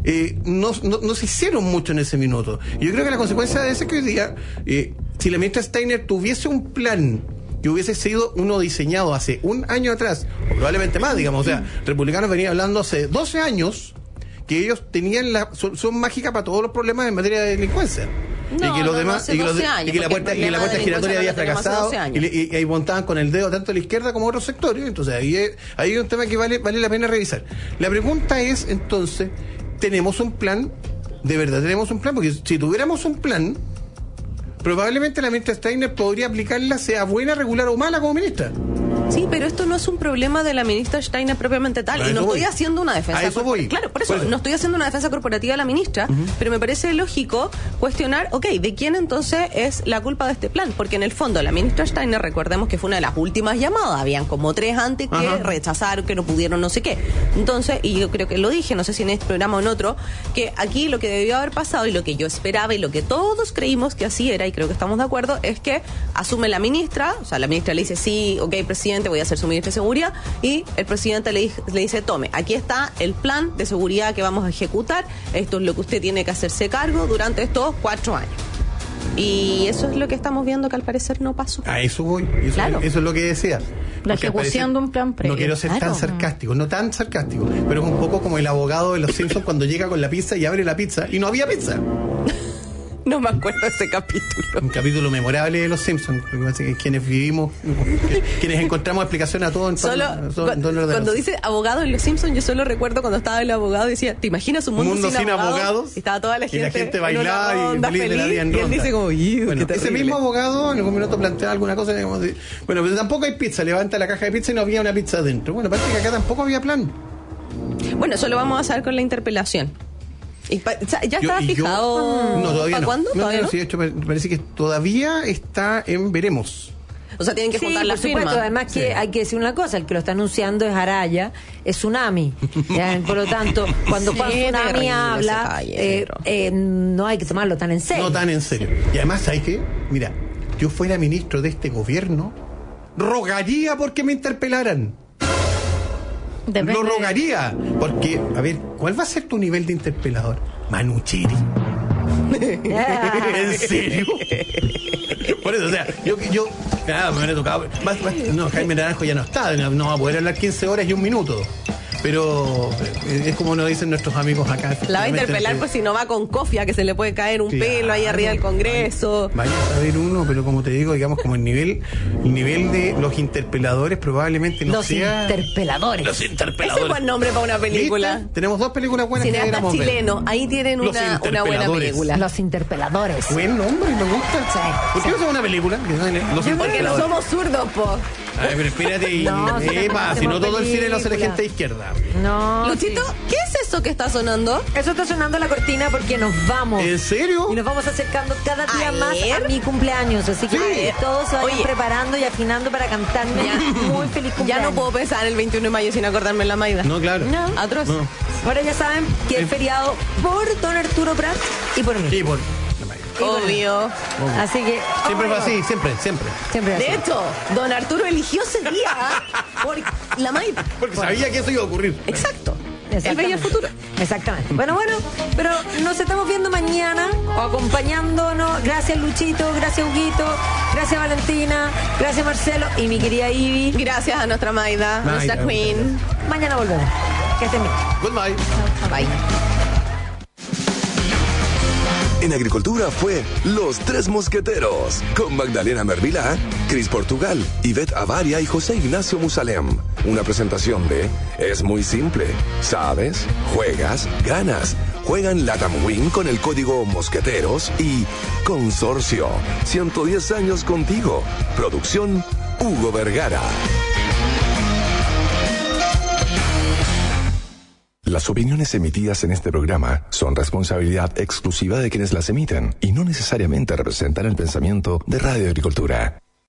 No se hicieron mucho en ese minuto. Y yo creo que la consecuencia de eso es que hoy día, si la ministra Steiner tuviese un plan que hubiese sido uno diseñado hace un año atrás, o probablemente más, digamos, o sea, republicanos venían hablando hace 12 años que ellos tenían la solución mágica para todos los problemas en materia de delincuencia. Y que los demás, y que la puerta giratoria había fracasado y ahí montaban con el dedo tanto a la izquierda como a otros sectores. Entonces ahí hay un tema que vale la pena revisar. La pregunta es, entonces, ¿tenemos un plan? ¿De verdad tenemos un plan? Porque si tuviéramos un plan, probablemente la ministra Steiner podría aplicarla, sea buena, regular o mala como ministra. Sí, pero esto no es un problema de la ministra Steiner propiamente tal. Y no estoy haciendo una defensa. A eso voy. Claro, por eso no estoy haciendo una defensa corporativa de la ministra, pero me parece lógico cuestionar, ¿de quién entonces es la culpa de este plan? Porque en el fondo la ministra Steiner, recordemos que fue una de las últimas llamadas, habían como 3 antes que rechazaron, que no pudieron, no sé qué. Entonces, y yo creo que lo dije, no sé si en este programa o en otro, que aquí lo que debió haber pasado y lo que yo esperaba y lo que todos creímos que así era, y creo que estamos de acuerdo, es que asume la ministra, o sea, la ministra le dice, sí, presidente, presidente, voy a ser su ministro de seguridad, y el presidente le dice, tome, aquí está el plan de seguridad que vamos a ejecutar, esto es lo que usted tiene que hacerse cargo durante estos 4 años. Y eso es lo que estamos viendo que al parecer no pasó. A eso voy, eso es lo que decía. La ejecución de un plan previo. No quiero ser tan sarcástico, no tan sarcástico, pero es un poco como el abogado de los Simpsons cuando llega con la pizza y abre la pizza y no había pizza. No me acuerdo de ese capítulo. Un capítulo memorable de los Simpsons, quienes vivimos, quienes encontramos explicación a todo en cuando dice abogado en los Simpsons, yo solo recuerdo cuando estaba el abogado y decía, ¿te imaginas un mundo sin abogados? Y estaba toda la gente, y la gente bailaba y feliz de la vida en ronda. Y él dice como, bueno, ese mismo abogado en algún minuto plantea alguna cosa, digamos, bueno, pero tampoco hay pizza, levanta la caja de pizza y no había una pizza adentro. Bueno, parece que acá tampoco había plan. Bueno, eso lo vamos a saber con la interpelación. ¿Ya estaba fijado? No, todavía ¿Para cuándo? No, sí, de hecho, parece que todavía está en veremos. O sea, tienen que juntar las firmas. Supuesto, además que hay que decir una cosa, el que lo está anunciando es Araya, es Tsunami. Por lo tanto, cuando Tsunami habla, no hay que tomarlo tan en serio. No tan en serio. Y además, ¿sabes qué? Mira, yo fuera ministro de este gobierno, rogaría porque me interpelaran. Depende. Lo rogaría, porque, a ver, ¿cuál va a ser tu nivel de interpelador? Manucheri. ¿En serio? Por eso, o sea, yo claro, me hubiera tocado. No, Jaime Naranjo ya no está, no va a poder hablar 15 horas y 1 minuto. Pero es como nos dicen nuestros amigos acá. La va a interpelar pues si no va con cofia, que se le puede caer un pelo ahí arriba del Congreso. Vaya a saber uno, pero como te digo, digamos, como el nivel de los interpeladores probablemente no sea... Los interpeladores. Los interpeladores. Ese es buen nombre para una película. ¿Viste? Tenemos 2 películas buenas que deberíamos ver. Chileno, ahí tienen una buena película. Los interpeladores. Buen nombre, me gusta. Sí. ¿Por qué no hacemos una película? Porque no somos zurdos, po. Ay, pero espérate, si no todo el cine lo hace la gente de izquierda. No. Luchito, ¿qué es eso que está sonando? Eso está sonando la cortina porque nos vamos. ¿En serio? Y nos vamos acercando cada día más a mi cumpleaños. Así que todos se vayan preparando y afinando para cantarme muy feliz cumpleaños. Ya no puedo pensar el 21 de mayo sin acordarme en la Maida. No, claro. No. Atroz. No. Ahora ya saben que es feriado por don Arturo Prat y por mí. Y por Obvio. Así que siempre fue así, siempre de hecho, don Arturo eligió ese día por la Maida. Porque sabía que eso iba a ocurrir. Exacto. Él veía el futuro. Exactamente. Bueno, pero nos estamos viendo mañana o acompañándonos. Gracias Luchito, gracias Huguito, gracias Valentina, gracias Marcelo y mi querida Ivy. Gracias a nuestra Maida, nuestra Queen. Mañana volvemos. Que estén bien. Goodbye. Bye. En Agricultura fue Los Tres Mosqueteros, con Magdalena Mervilá, Cris Portugal, Ivette Avaria y José Ignacio Musalem. Una presentación de Es muy simple. ¿Sabes? Juegas, ganas. Juegan Latam Win con el código Mosqueteros y Consorcio. 110 años contigo. Producción Hugo Vergara. Las opiniones emitidas en este programa son responsabilidad exclusiva de quienes las emiten y no necesariamente representan el pensamiento de Radio Agricultura.